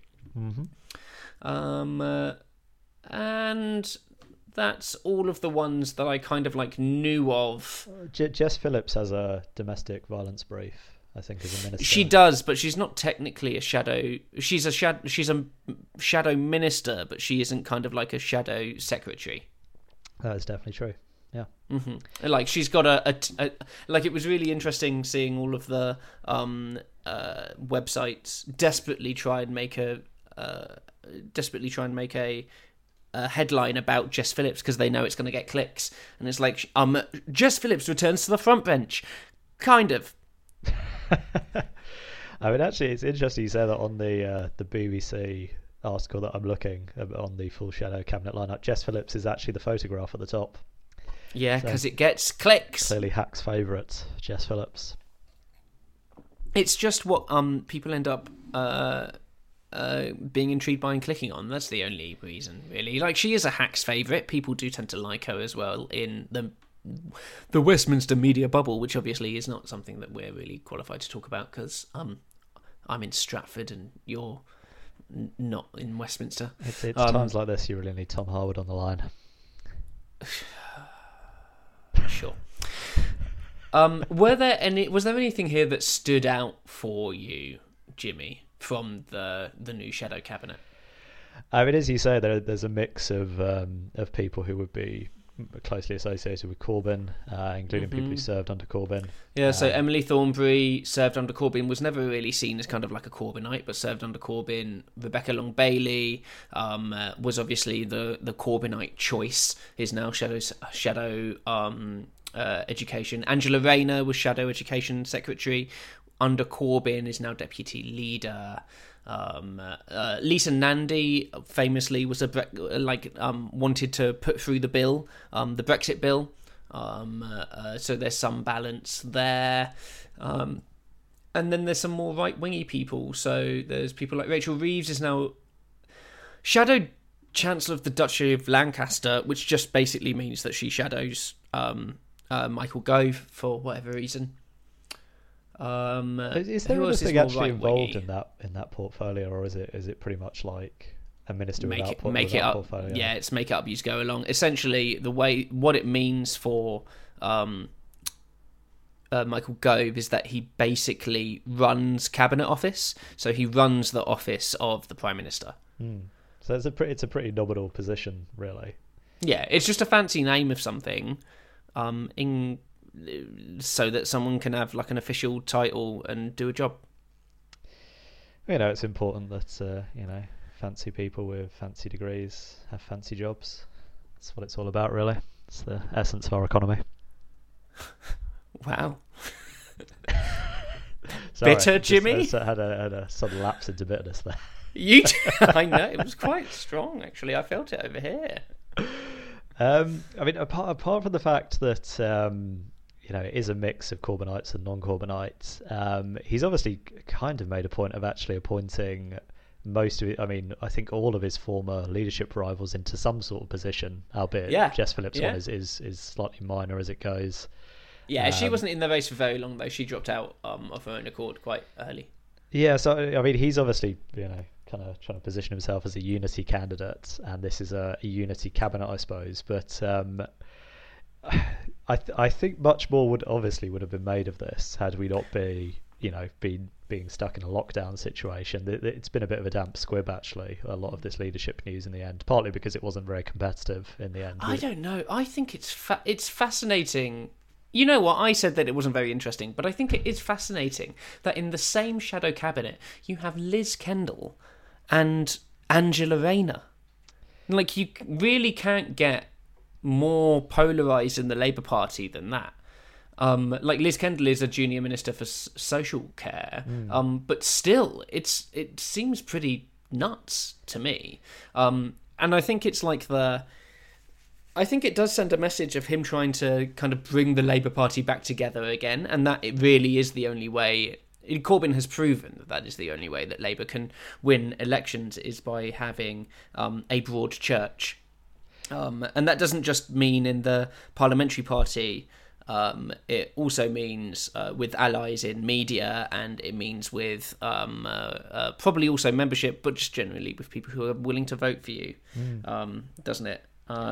S2: And that's all of the ones that I kind of like knew of.
S1: Jess Phillips has a domestic violence brief, I think, as a minister.
S2: She does, but she's not technically a shadow. She's a shadow minister, but she isn't kind of like a shadow secretary.
S1: That is definitely true. Yeah.
S2: Like she's got a like it was really interesting seeing all of the websites desperately try and make a headline about Jess Phillips because they know it's going to get clicks, and it's like Jess Phillips returns to the front bench, kind of.
S1: I mean, actually, it's interesting you say that on the BBC article that I'm looking on the full Shadow cabinet lineup. Jess Phillips is actually the photograph at the top.
S2: Yeah, because it gets clicks.
S1: Clearly Hack's favourite, Jess Phillips.
S2: It's just what people end up being intrigued by and clicking on. That's the only reason, really. Like, she is a Hack's favourite. People do tend to like her as well in the Westminster media bubble, which obviously is not something that we're really qualified to talk about because I'm in Stratford and you're not in Westminster.
S1: It's times like this you really need Tom Harwood on the line.
S2: Sure. Was there anything here that stood out for you, Jimmy, from the new Shadow Cabinet?
S1: I mean, as you say, there's a mix of people who would be closely associated with Corbyn, including people who served under Corbyn.
S2: Yeah, so Emily Thornberry served under Corbyn, was never really seen as kind of like a Corbynite, but served under Corbyn. Rebecca Long-Bailey was obviously the Corbynite choice, is now Shadow Education. Angela Rayner was Shadow Education Secretary. Under Corbyn is now Deputy Leader. Lisa Nandy famously was wanted to put through the bill, the Brexit bill. So there's some balance there. And then there's some more right-wingy people. So there's people like Rachel Reeves is now Shadow Chancellor of the Duchy of Lancaster, which just basically means that she shadows Michael Gove for whatever reason.
S1: Is there anything actually involved in that portfolio, or is it pretty much like a minister without portfolio?
S2: Yeah, it's make it up as you go along. Essentially, what it means for Michael Gove is that he basically runs Cabinet Office, so he runs the office of the Prime Minister.
S1: So it's a pretty nominal position, really.
S2: Yeah, it's just a fancy name of something, so that someone can have like an official title and do a job.
S1: It's important that fancy people with fancy degrees have fancy jobs. That's what it's all about, really. It's the essence of our economy.
S2: Wow.
S1: Sorry,
S2: Bitter, Jimmy?
S1: I had a sudden lapse into bitterness there.
S2: I know, it was quite strong, actually. I felt it over here.
S1: Apart from the fact that it is a mix of Corbynites and non-Corbynites, he's obviously kind of made a point of actually appointing most of it. I think all of his former leadership rivals into some sort of position, albeit Jess Phillips' one is slightly minor as it goes.
S2: Yeah, she wasn't in the race for very long, though. She dropped out of her own accord quite early.
S1: Yeah, so he's obviously kind of trying to position himself as a unity candidate, and this is a unity cabinet, I suppose. But I think much more would have been made of this had we not been being stuck in a lockdown situation. It's been a bit of a damp squib, actually, a lot of this leadership news in the end, partly because it wasn't very competitive in the end.
S2: I don't know. I think it's fascinating. You know what? I said that it wasn't very interesting, but I think it is fascinating that in the same shadow cabinet you have Liz Kendall and Angela Rayner. Like, you really can't get more polarised in the Labour Party than that. Like, Liz Kendall is a junior minister for social care, but still, it seems pretty nuts to me. And I think it's like I think it does send a message of him trying to kind of bring the Labour Party back together again, and that it really is the only way. Corbyn has proven that is the only way that Labour can win elections, is by having a broad church. And that doesn't just mean in the parliamentary party. It also means with allies in media, and it means with probably also membership, but just generally with people who are willing to vote for you, doesn't it?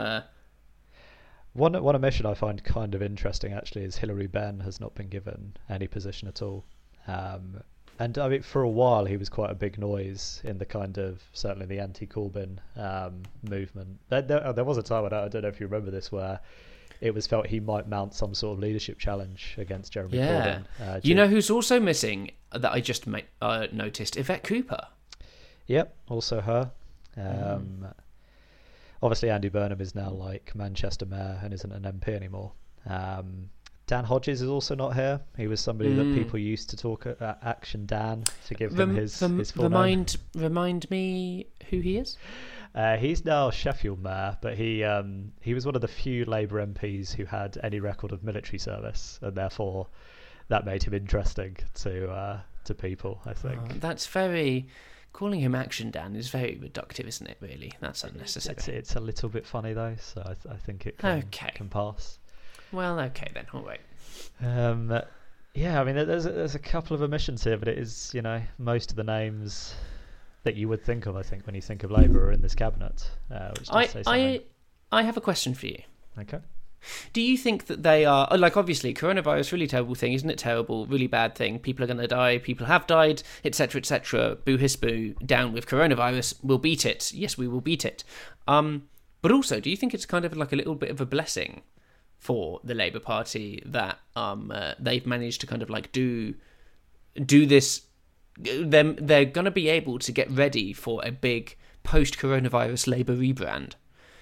S1: One omission I find kind of interesting, actually, is Hilary Benn has not been given any position at all. And for a while he was quite a big noise in the kind of, certainly the anti-Corbyn movement. There was a time, I don't know if you remember this, where it was felt he might mount some sort of leadership challenge against Jeremy Corbyn.
S2: You know who's also missing that I just noticed? Yvette Cooper.
S1: Yep, also her. Obviously, Andy Burnham is now like Manchester Mayor and isn't an MP anymore. Dan Hodges is also not here. He was somebody that people used to talk at Action Dan, to give him his full name.
S2: Remind me who he is?
S1: He's now Sheffield Mayor, but he was one of the few Labour MPs who had any record of military service, and therefore that made him interesting to people, I think.
S2: That's very... Calling him Action Dan is very reductive, isn't it, really? That's unnecessary.
S1: It's a little bit funny, though, so I think it can pass.
S2: Well, okay then, all right.
S1: There's a couple of omissions here, but it is, most of the names that you would think of, I think, when you think of Labour are in this cabinet. Which does say something.
S2: I have a question for you.
S1: Okay.
S2: Do you think that they are, like, obviously, coronavirus, really terrible thing, isn't it? Terrible, really bad thing. People are going to die. People have died, etc., etc. Boo hiss boo. Down with coronavirus. We'll beat it. Yes, we will beat it. But also, do you think it's kind of like a little bit of a blessing for the Labour Party that they've managed to kind of like do this? They're going to be able to get ready for a big post-coronavirus Labour rebrand.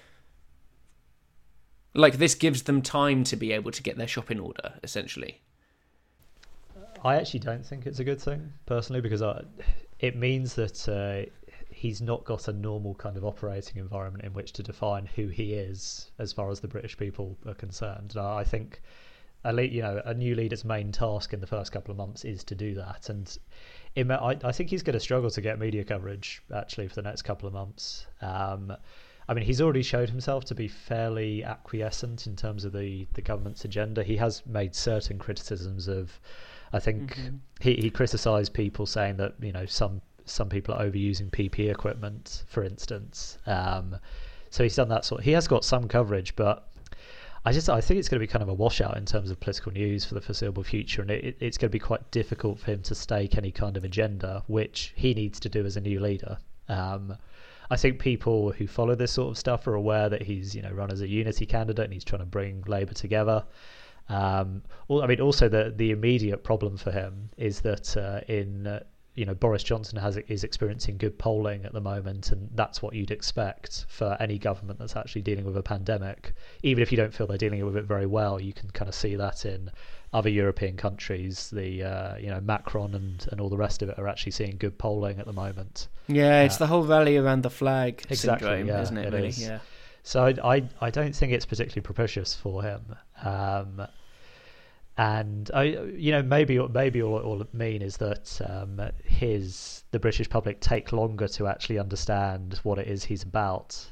S2: Like, this gives them time to be able to get their shop in order, essentially.
S1: I actually don't think it's a good thing, personally, because it means that he's not got a normal kind of operating environment in which to define who he is as far as the British people are concerned. I think a new leader's main task in the first couple of months is to do that, and I think he's going to struggle to get media coverage, actually, for the next couple of months. He's already showed himself to be fairly acquiescent in terms of the government's agenda. He has made certain criticisms of, I think, he criticised people saying that, some people are overusing PPE equipment, for instance. So he's done that he has got some coverage, but I think it's going to be kind of a washout in terms of political news for the foreseeable future, and it's going to be quite difficult for him to stake any kind of agenda, which he needs to do as a new leader. I think people who follow this sort of stuff are aware that he's run as a unity candidate and he's trying to bring Labour together. Also the immediate problem for him is that Boris Johnson is experiencing good polling at the moment, and that's what you'd expect for any government that's actually dealing with a pandemic. Even if you don't feel they're dealing with it very well, you can kind of see that in other European countries. Macron and all the rest of it are actually seeing good polling at the moment.
S2: Yeah, it's the whole rally around the flag syndrome,
S1: yeah,
S2: isn't it? Really,
S1: is.
S2: Yeah.
S1: So I don't think it's particularly propitious for him. And maybe all it mean is that the British public take longer to actually understand what it is he's about.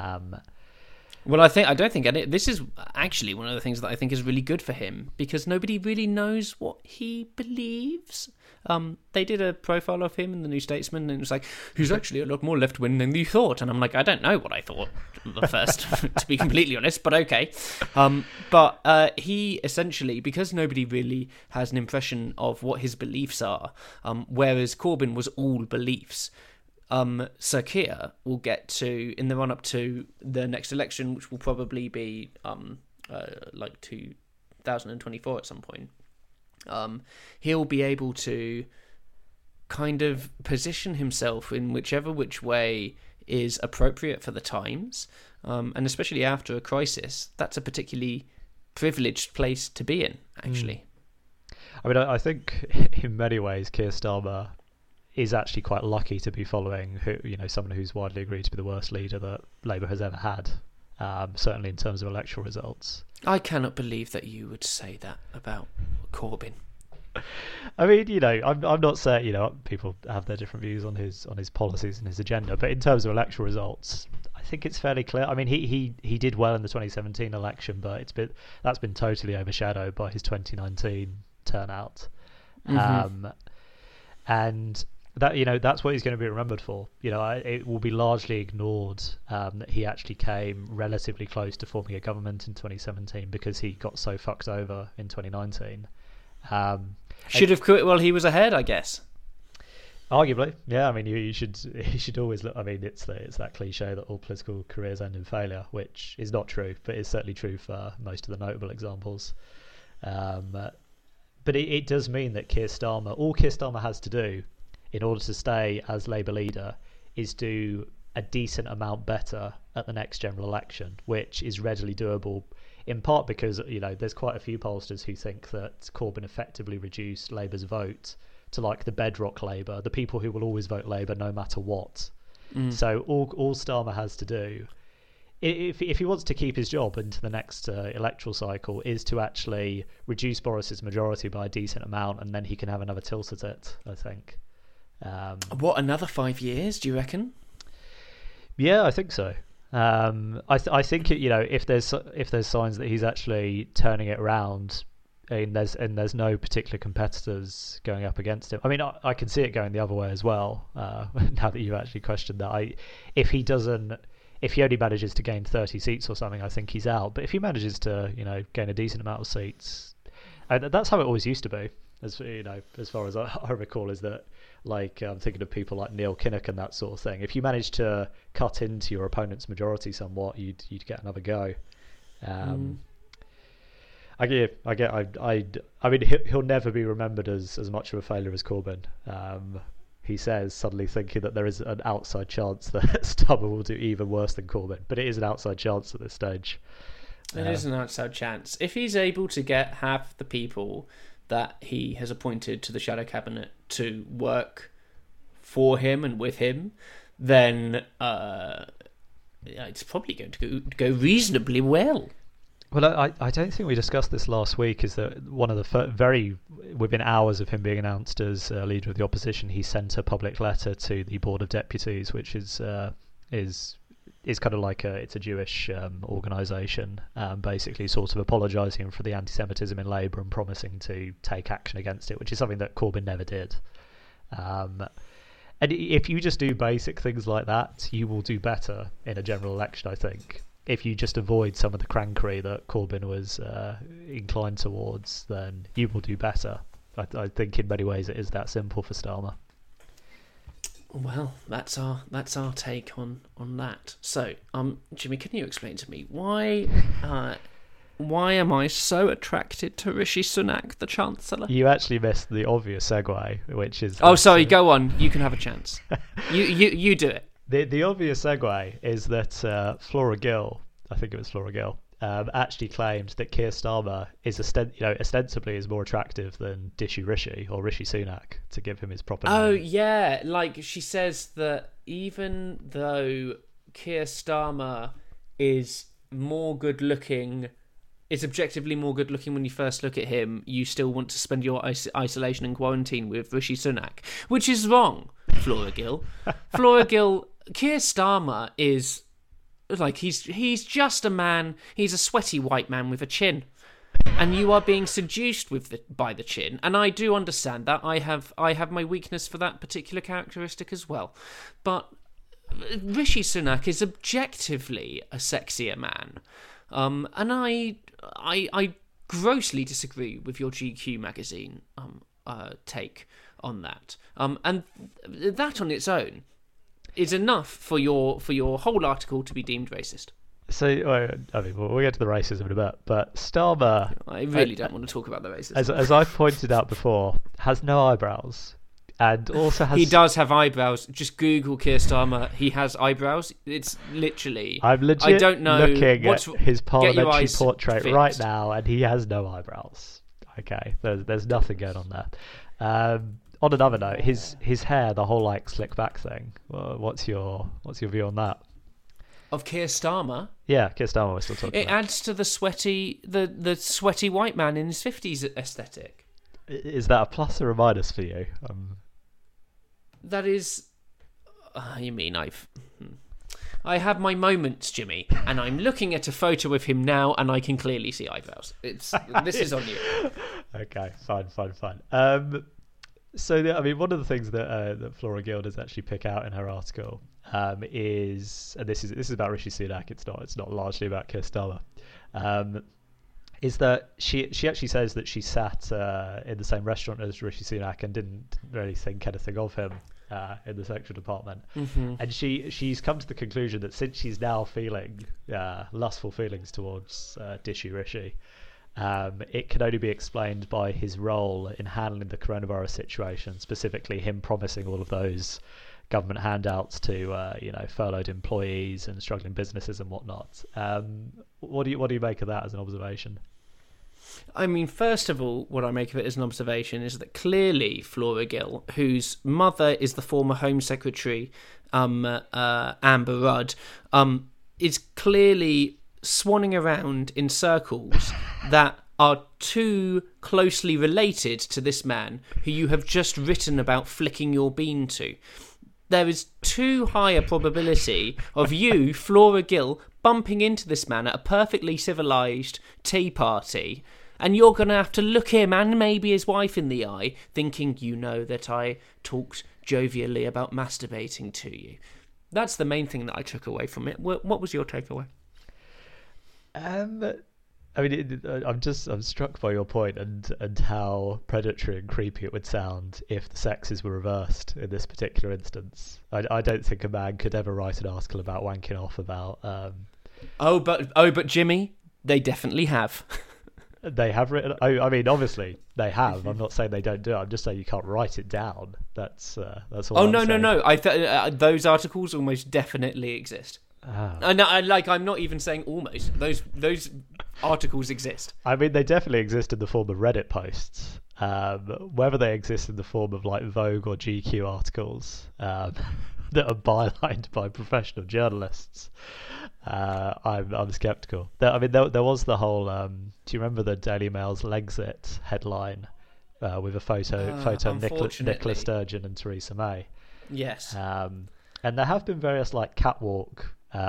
S2: Well, I don't think this is actually one of the things that I think is really good for him, because nobody really knows what he believes. They did a profile of him in the New Statesman, and it was like, he's actually a lot more left-wing than you thought. And I'm like, I don't know what I thought at first, to be completely honest, but okay. But he essentially, because nobody really has an impression of what his beliefs are, whereas Corbyn was all beliefs, Sir Keir will get to, in the run-up to the next election, which will probably be like 2024 at some point, he'll be able to kind of position himself in which way is appropriate for the times, and especially after a crisis, that's a particularly privileged place to be in, actually.
S1: I mean, I think in many ways Keir Starmer is actually quite lucky to be following someone who's widely agreed to be the worst leader that Labour has ever had, certainly in terms of electoral results.
S2: I cannot believe that you would say that about Corbyn.
S1: I mean, I'm not saying, people have their different views on his policies and his agenda, but in terms of electoral results, I think it's fairly clear. I mean, he did well in the 2017 election, but that's been totally overshadowed by his 2019 turnout. Mm-hmm. And that that's what he's going to be remembered for. It will be largely ignored that he actually came relatively close to forming a government in 2017 because he got so fucked over in 2019.
S2: Should have quit while he was ahead, I guess.
S1: Arguably, yeah. I mean, you should always look. I mean, it's that cliche that all political careers end in failure, which is not true, but it's certainly true for most of the notable examples. But it does mean that all Keir Starmer has to do in order to stay as Labour leader is do a decent amount better at the next general election, which is readily doable, in part because there's quite a few pollsters who think that Corbyn effectively reduced Labour's vote to like the bedrock Labour, the people who will always vote Labour no matter what. So all Starmer has to do, if he wants to keep his job into the next electoral cycle, is to actually reduce Boris's majority by a decent amount, and then he can have another tilt at it, I think.
S2: What, another 5 years, do you reckon?
S1: Yeah, I think so. I think if there's signs that he's actually turning it around, and there's no particular competitors going up against him. I mean, I can see it going the other way as well. Now that you've actually questioned that, if he only manages to gain 30 seats or something, I think he's out. But if he manages to gain a decent amount of seats, and that's how it always used to be. As far as I recall, is that I'm thinking of people like Neil Kinnock and that sort of thing. If you manage to cut into your opponent's majority somewhat, you'd get another go. I mean, he'll never be remembered as much of a failure as Corbyn. He says, suddenly thinking that there is an outside chance that Starmer will do even worse than Corbyn, but it is an outside chance at this stage.
S2: It is an outside chance. If he's able to get half the people that he has appointed to the shadow cabinet to work for him and with him, then it's probably going to go reasonably well.
S1: Well, I don't think we discussed this last week, is that one of the within hours of him being announced as leader of the opposition, he sent a public letter to the Board of Deputies, which is kind of like it's a Jewish organisation, basically sort of apologising for the anti-Semitism in Labour and promising to take action against it, which is something that Corbyn never did. And if you just do basic things like that, you will do better in a general election, I think. if you just avoid some of the crankery that Corbyn was inclined towards, then you will do better. I think in many ways it is that simple for Starmer.
S2: Well, that's our take on that. So, Jimmy, can you explain to me why am I so attracted to Rishi Sunak, the Chancellor?
S1: You actually missed the obvious segue, which is...
S2: Oh, sorry, go on. You can have a chance. You do it.
S1: The obvious segue is that Flora Gill, I think it was Flora Gill, actually claimed that Keir Starmer is ostensibly is more attractive than Dishu Rishi or Rishi Sunak, to give him his proper name.
S2: Oh yeah, like she says that even though Keir Starmer is more good looking, is objectively more good looking when you first look at him, you still want to spend your isolation and quarantine with Rishi Sunak, which is wrong, Flora Gill. Flora Gill, Keir Starmer is like he's just a man. He's a sweaty white man with a chin, and you are being seduced by the chin. And I do understand that. I have my weakness for that particular characteristic as well. But Rishi Sunak is objectively a sexier man, and I grossly disagree with your GQ magazine take on that. And that on its own is enough for your whole article to be deemed racist.
S1: So, I mean, we'll get to the racism in a bit, but Starmer...
S2: I really don't want to talk about the racism.
S1: As I've pointed out before, has no eyebrows, and also has...
S2: He does have eyebrows. Just Google Keir Starmer. He has eyebrows. It's literally...
S1: I'm legit
S2: I don't know
S1: looking at his parliamentary portrait
S2: fixed
S1: right now, and he has no eyebrows. Okay, there's nothing going on there. On another note, his hair, the whole like slick back thing. What's your view on that?
S2: Of Keir Starmer?
S1: Yeah, Keir Starmer we're still talking
S2: It
S1: about.
S2: adds to the sweaty white man in his 50s aesthetic.
S1: Is that a plus or a minus for you?
S2: That is... you mean I have my moments, Jimmy, and I'm looking at a photo of him now, and I can clearly see eyebrows. This is on you.
S1: Okay, fine. So, I mean, one of the things that Flora Gill does actually pick out in her article is, and this is about Rishi Sunak. It's not largely about Keir Starmer. Is that she actually says that she sat in the same restaurant as Rishi Sunak and didn't really think anything of him in the sexual department. Mm-hmm. And she's come to the conclusion that since she's now feeling lustful feelings towards Dishu Rishi, it can only be explained by his role in handling the coronavirus situation, specifically him promising all of those government handouts to furloughed employees and struggling businesses and whatnot. What do you make of that as an observation?
S2: I mean, first of all, what I make of it as an observation is that clearly Flora Gill, whose mother is the former Home Secretary Amber Rudd, is clearly swanning around in circles that are too closely related to this man who you have just written about flicking your bean to. There is too high a probability of you, Flora Gill, bumping into this man at a perfectly civilised tea party, and you're going to have to look him and maybe his wife in the eye, thinking, you know, that I talked jovially about masturbating to you. That's the main thing that I took away from it. What was your takeaway?
S1: I mean, I'm struck by your point and how predatory and creepy it would sound if the sexes were reversed in this particular instance. I don't think a man could ever write an article about wanking off about.
S2: But Jimmy, they definitely have.
S1: They have written. I mean, obviously they have. I'm not saying they don't do it. I'm just saying you can't write it down. That's all.
S2: Oh,
S1: I'm
S2: no.
S1: saying.
S2: Those articles almost definitely exist.
S1: Oh.
S2: I'm not even saying almost. Those articles exist.
S1: I mean, they definitely exist in the form of Reddit posts. Whether they exist in the form of like Vogue or GQ articles that are bylined by professional journalists, I'm skeptical. I mean, there was the whole. Do you remember the Daily Mail's Legxit headline with a photo Nicola Sturgeon and Theresa May?
S2: Yes.
S1: And there have been various like catwalk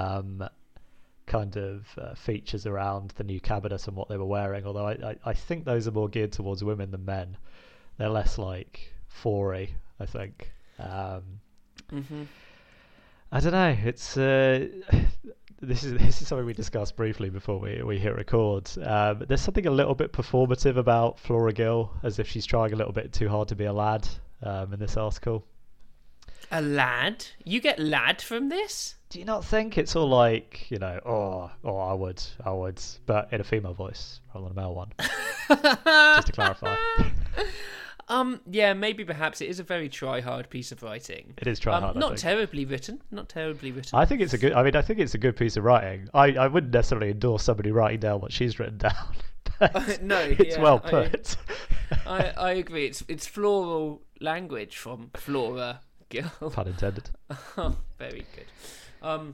S1: kind of features around the new cabinet and what they were wearing, although I think those are more geared towards women than men. They're less like 4-y, I think. I don't know, it's this is something we discussed briefly before we hit record. There's something a little bit performative about Flora Gill, as if she's trying a little bit too hard to be a lad in this article.
S2: A lad? You get lad from this?
S1: Do you not think it's all like, I would, but in a female voice rather than a male one? Just to clarify.
S2: Yeah, maybe perhaps it is a very try-hard piece of writing.
S1: It is try-hard.
S2: Not terribly written.
S1: I think it's a good. I mean, I think it's a good piece of writing. I wouldn't necessarily endorse somebody writing down what she's written down.
S2: No,
S1: it's well put.
S2: I agree. It's floral language from Flora Gill.
S1: Pun intended.
S2: Oh, very good.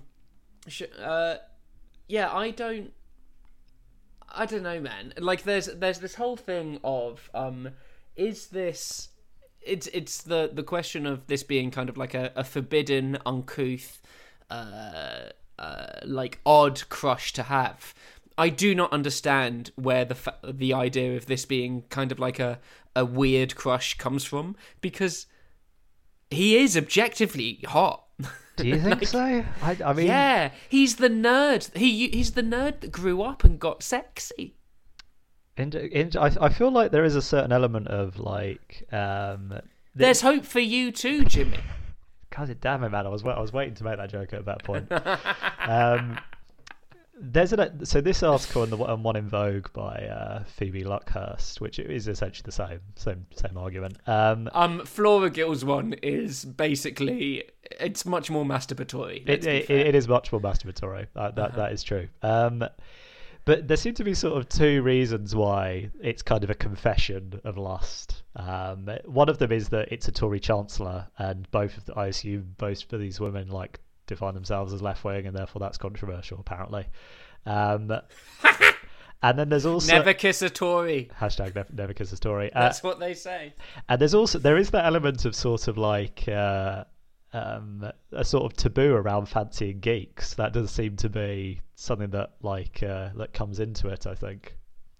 S2: Yeah, I don't know, man. Like, there's this whole thing of is this? It's the question of this being kind of like a forbidden, uncouth, like odd crush to have. I do not understand where the idea of this being kind of like a weird crush comes from, because he is objectively hot.
S1: Do you think so? I mean,
S2: yeah, he's the nerd. He's the nerd that grew up and got sexy.
S1: I feel like there is a certain element of like.
S2: There's hope for you too, Jimmy.
S1: God damn it, man! I was waiting to make that joke at that point. So this article on One in Vogue by Phoebe Luckhurst, which is essentially the same argument.
S2: Flora Gill's one is basically, it's much more masturbatory.
S1: It is much more masturbatory. That is true. But there seem to be sort of two reasons why it's kind of a confession of lust. One of them is that it's a Tory chancellor, and I assume both of these women like define themselves as left wing, and therefore that's controversial apparently. And then there's also
S2: never kiss a Tory.
S1: Hashtag never kiss a Tory.
S2: That's what they say.
S1: And there is that element of sort of like a sort of taboo around fancying geeks. That does seem to be something that that comes into it, I think.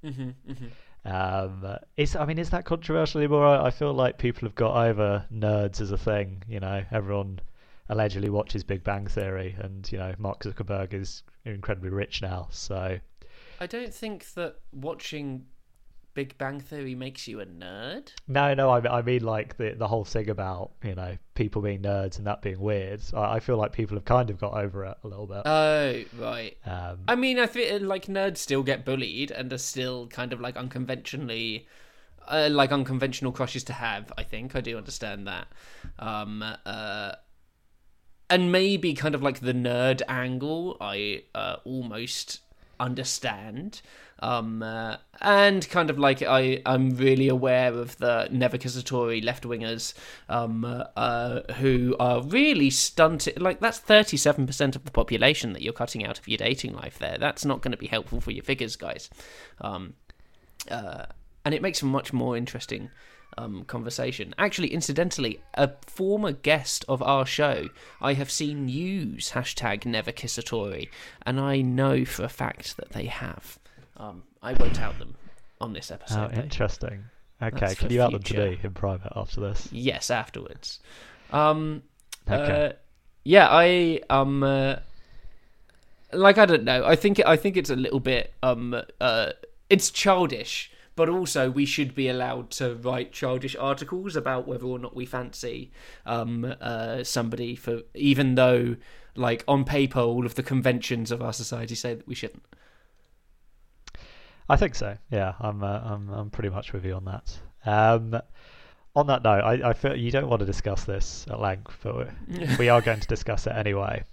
S1: Is that controversial anymore? I feel like people have got over nerds as a thing. Everyone allegedly watches Big Bang Theory, and Mark Zuckerberg is incredibly rich now. So
S2: I don't think that watching Big Bang Theory makes you a nerd.
S1: No, I mean like the whole thing about people being nerds and that being weird. I feel like people have kind of got over it a little bit.
S2: Oh, right. I mean, I feel like nerds still get bullied and are still kind of like unconventional crushes to have. I think I do understand that. And maybe kind of like the nerd angle, I almost understand. And kind of like I'm really aware of the never kiss a Tory left-wingers who are really stunted. Like, that's 37% of the population that you're cutting out of your dating life there. That's not going to be helpful for your figures, guys. And it makes a much more interesting conversation. Actually, incidentally, a former guest of our show I have seen use hashtag never kiss a Tory, and I know for a fact that they have. I won't out them on this episode.
S1: Oh, interesting. Okay, can you out them to me in private after this?
S2: Yes, afterwards.
S1: Okay.
S2: Yeah, I don't know. I think it's a little bit it's childish, but also we should be allowed to write childish articles about whether or not we fancy somebody, for even though like on paper all of the conventions of our society say that we shouldn't.
S1: I think so. Yeah, I'm pretty much with you on that. On that note, I feel you don't want to discuss this at length, but we are going to discuss it anyway.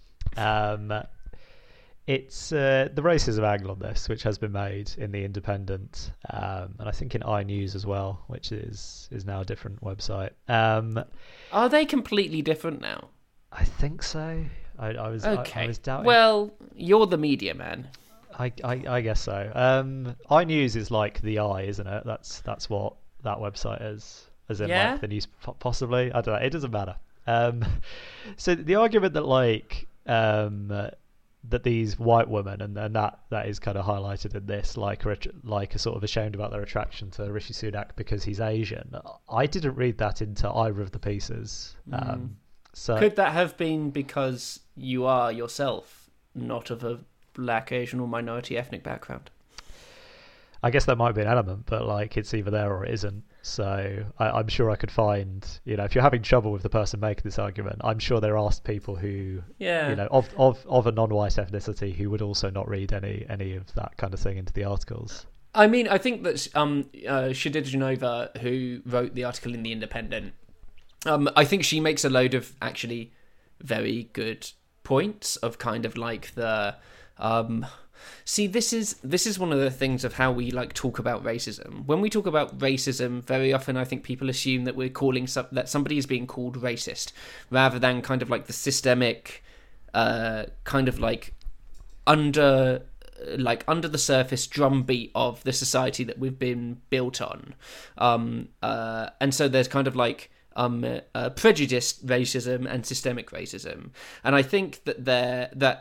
S1: It's the racism angle on this, which has been made in The Independent, and I think in iNews as well, which is now a different website.
S2: Are they completely different now?
S1: I think so. I was
S2: okay.
S1: I was doubting.
S2: Well, you're the media man.
S1: I guess so. iNews is like the I, isn't it? That's what that website is, as in like the news, possibly. I don't know. It doesn't matter. So the argument that that these white women and that is kind of highlighted in this, like are sort of ashamed about their attraction to Rishi Sunak because he's Asian. I didn't read that into either of the pieces. So
S2: could that have been because you are yourself not of a Black, Asian, or minority ethnic background.
S1: I guess that might be an element, but like it's either there or it isn't. So I'm sure I could find, if you're having trouble with the person making this argument, I'm sure there are people who, of a non-white ethnicity who would also not read any of that kind of thing into the articles.
S2: I mean, I think that Shadid Genova, who wrote the article in The Independent, I think she makes a load of actually very good points of kind of like the... See, this is one of the things of how we like talk about racism. When we talk about racism, very often I think people assume that we're calling that somebody is being called racist, rather than kind of like the systemic, kind of like under the surface drumbeat of the society that we've been built on, and so there's kind of like prejudiced racism and systemic racism, and I think that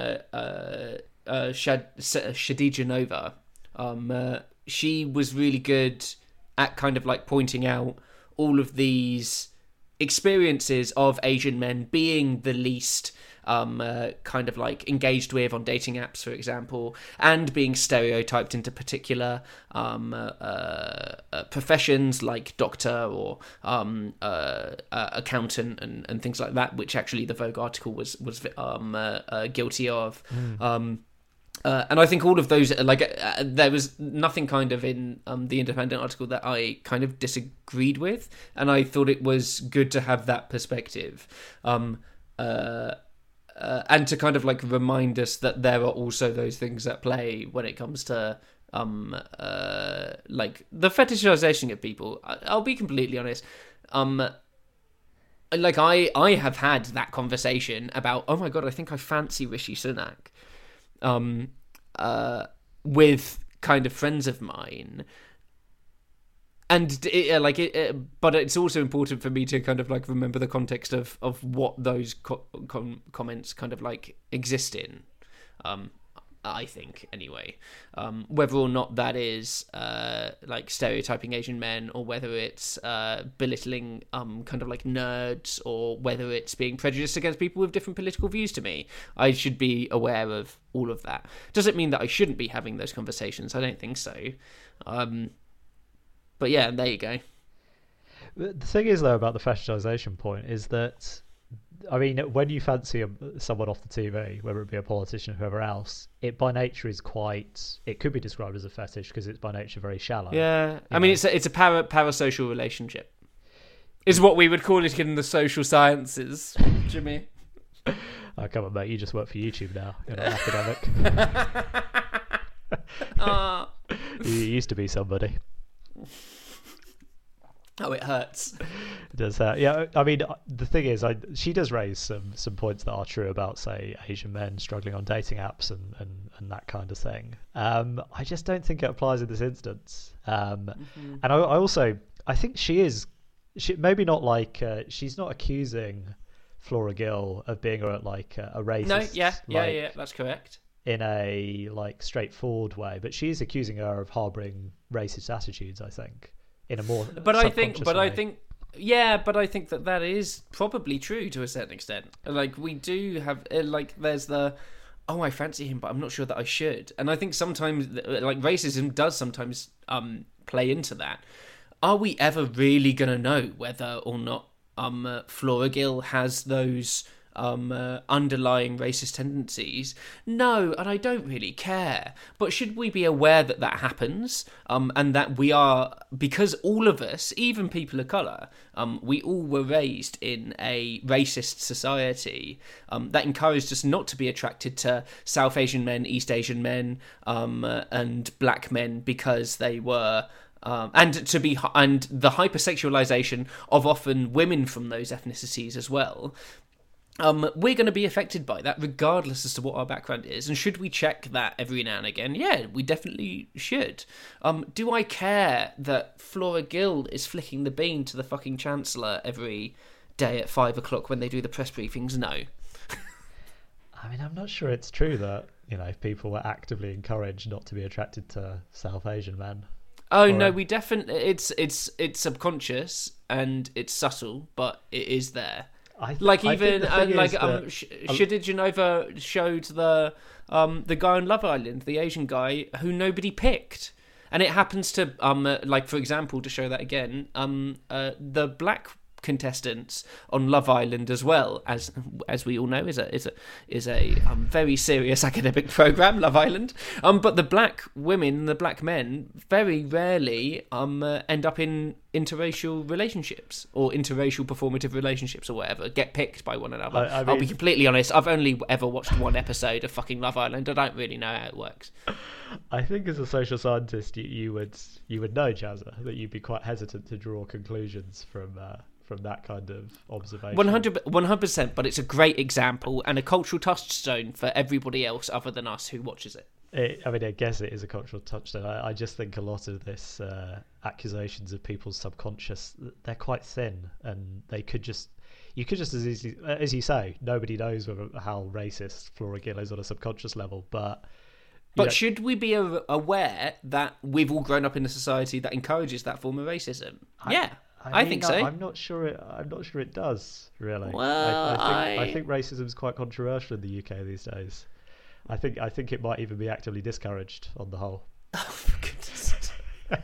S2: Shadid Genova, she was really good at kind of like pointing out all of these experiences of Asian men being the least kind of like engaged with on dating apps, for example, and being stereotyped into particular professions like doctor or accountant and things like that, which actually the Vogue article was guilty of. And I think all of those, there was nothing kind of in the Independent article that I kind of disagreed with, and I thought it was good to have that perspective, and to kind of like remind us that there are also those things at play when it comes to like the fetishization of people. I'll be completely honest. Like I have had that conversation about, oh my god, I think I fancy Rishi Sunak. With kind of friends of mine, and but it's also important for me to kind of like remember the context of what those comments kind of like exist in. I think anyway, whether or not that is like stereotyping Asian men, or whether it's belittling kind of like nerds, or whether it's being prejudiced against people with different political views to me, I should be aware of all of that. Does it mean that I shouldn't be having those conversations? I don't think so. But yeah, there you go.
S1: The thing is though about the fetishization point is that, I mean, when you fancy someone off the TV, whether it be a politician or whoever else, it by nature is it could be described as a fetish because it's by nature very shallow.
S2: Yeah, I mean, it's a parasocial relationship, is what we would call it in the social sciences, Jimmy.
S1: Oh, come on, mate, you just work for YouTube now. You're not an academic. You used to be somebody.
S2: Oh, it hurts.
S1: It does hurt. Yeah, I mean, the thing is, she does raise some points that are true about, say, Asian men struggling on dating apps and that kind of thing. I just don't think it applies in this instance. And I think she maybe not like, she's not accusing Flora Gill of being a racist.
S2: No, yeah, that's correct.
S1: In a like straightforward way, but she's accusing her of harboring racist attitudes, I think. In a more I think that is probably true to a certain extent. Like, we do have there's the, oh, I fancy him, but I'm not sure that I should. And I think sometimes like racism does sometimes play into that. Are we ever really gonna know whether or not Flora Gill has those underlying racist tendencies? No, and I don't really care. But should we be aware that that happens, and that we are, because all of us, even people of colour, we all were raised in a racist society that encouraged us not to be attracted to South Asian men, East Asian men, and black men because they were... and the hypersexualization of often women from those ethnicities as well. We're going to be affected by that regardless as to what our background is. And should we check that every now and again? Yeah, we definitely should. Do I care that Flora Gill is flicking the bean to the fucking Chancellor every day at 5 o'clock when they do the press briefings? No. I mean, I'm not sure it's true that, if people were actively encouraged not to be attracted to South Asian men.
S2: Oh, no, we definitely... It's subconscious and it's subtle, but it is there. Like
S1: I
S2: even
S1: think the thing
S2: like
S1: is that
S2: Shida Genova showed the guy on Love Island, the Asian guy who nobody picked, and it happens to like for example, to show that again, the black contestants on Love Island as well, as we all know, is a very serious academic program, Love Island. But the black women, the black men, very rarely end up in interracial relationships or interracial performative relationships or whatever, get picked by one another. I'll be completely honest, I've only ever watched one episode of fucking Love Island. I don't really know how it works.
S1: I think as a social scientist, you would know, Jazza, that you'd be quite hesitant to draw conclusions from that kind of observation.
S2: 100%, but it's a great example and a cultural touchstone for everybody else other than us who watches it.
S1: I guess it is a cultural touchstone. I just think a lot of this accusations of people's subconscious, they're quite thin, and you could just as easily, as you say, nobody knows how racist Flora Gill is on a subconscious level, but
S2: should we be aware that we've all grown up in a society that encourages that form of racism? I think so.
S1: I'm not sure it does, really.
S2: Well,
S1: I think racism is quite controversial in the UK these days. I think it might even be actively discouraged on the whole.
S2: Oh, for goodness.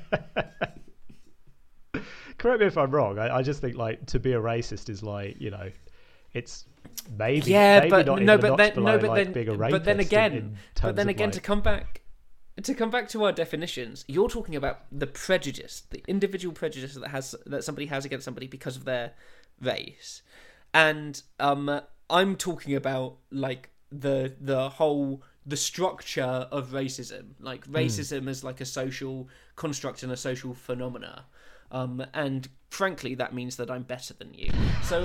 S1: Correct me if I'm wrong. I just think like to be a racist is like, it's maybe being a rapist.
S2: But then again, to come back to our definitions, you're talking about the prejudice, the individual prejudice that somebody has against somebody because of their race, and I'm talking about like the structure of racism, like racism as like a social construct and a social phenomena, and frankly, that means that I'm better than you. So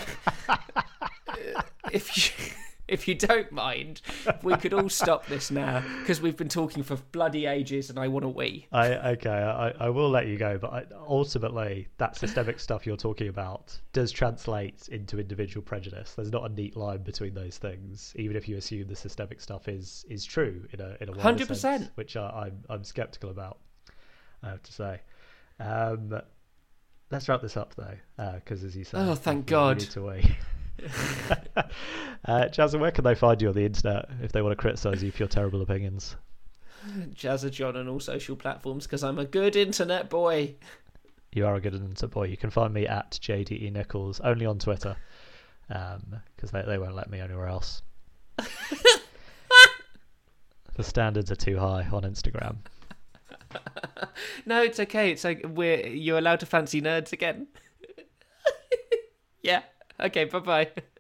S2: if you don't mind, we could all stop this now, because we've been talking for bloody ages and I want to wee.
S1: I will let you go, but ultimately that systemic stuff you're talking about does translate into individual prejudice. There's not a neat line between those things, even if you assume the systemic stuff is true in a wider
S2: 100%,
S1: sense, which I'm skeptical about, I have to say. Let's wrap this up though, because as you said,
S2: thank God,
S1: we need to wait. Jazza, where can they find you on the internet if they want to criticise you for your terrible opinions?
S2: Jazza John on all social platforms, because I'm a good internet boy.
S1: You are a good internet boy. You can find me at JDE Nichols, only on Twitter, because they won't let me anywhere else. The standards are too high on Instagram.
S2: No, it's okay. It's like you're allowed to fancy nerds again. Yeah. Okay, bye-bye.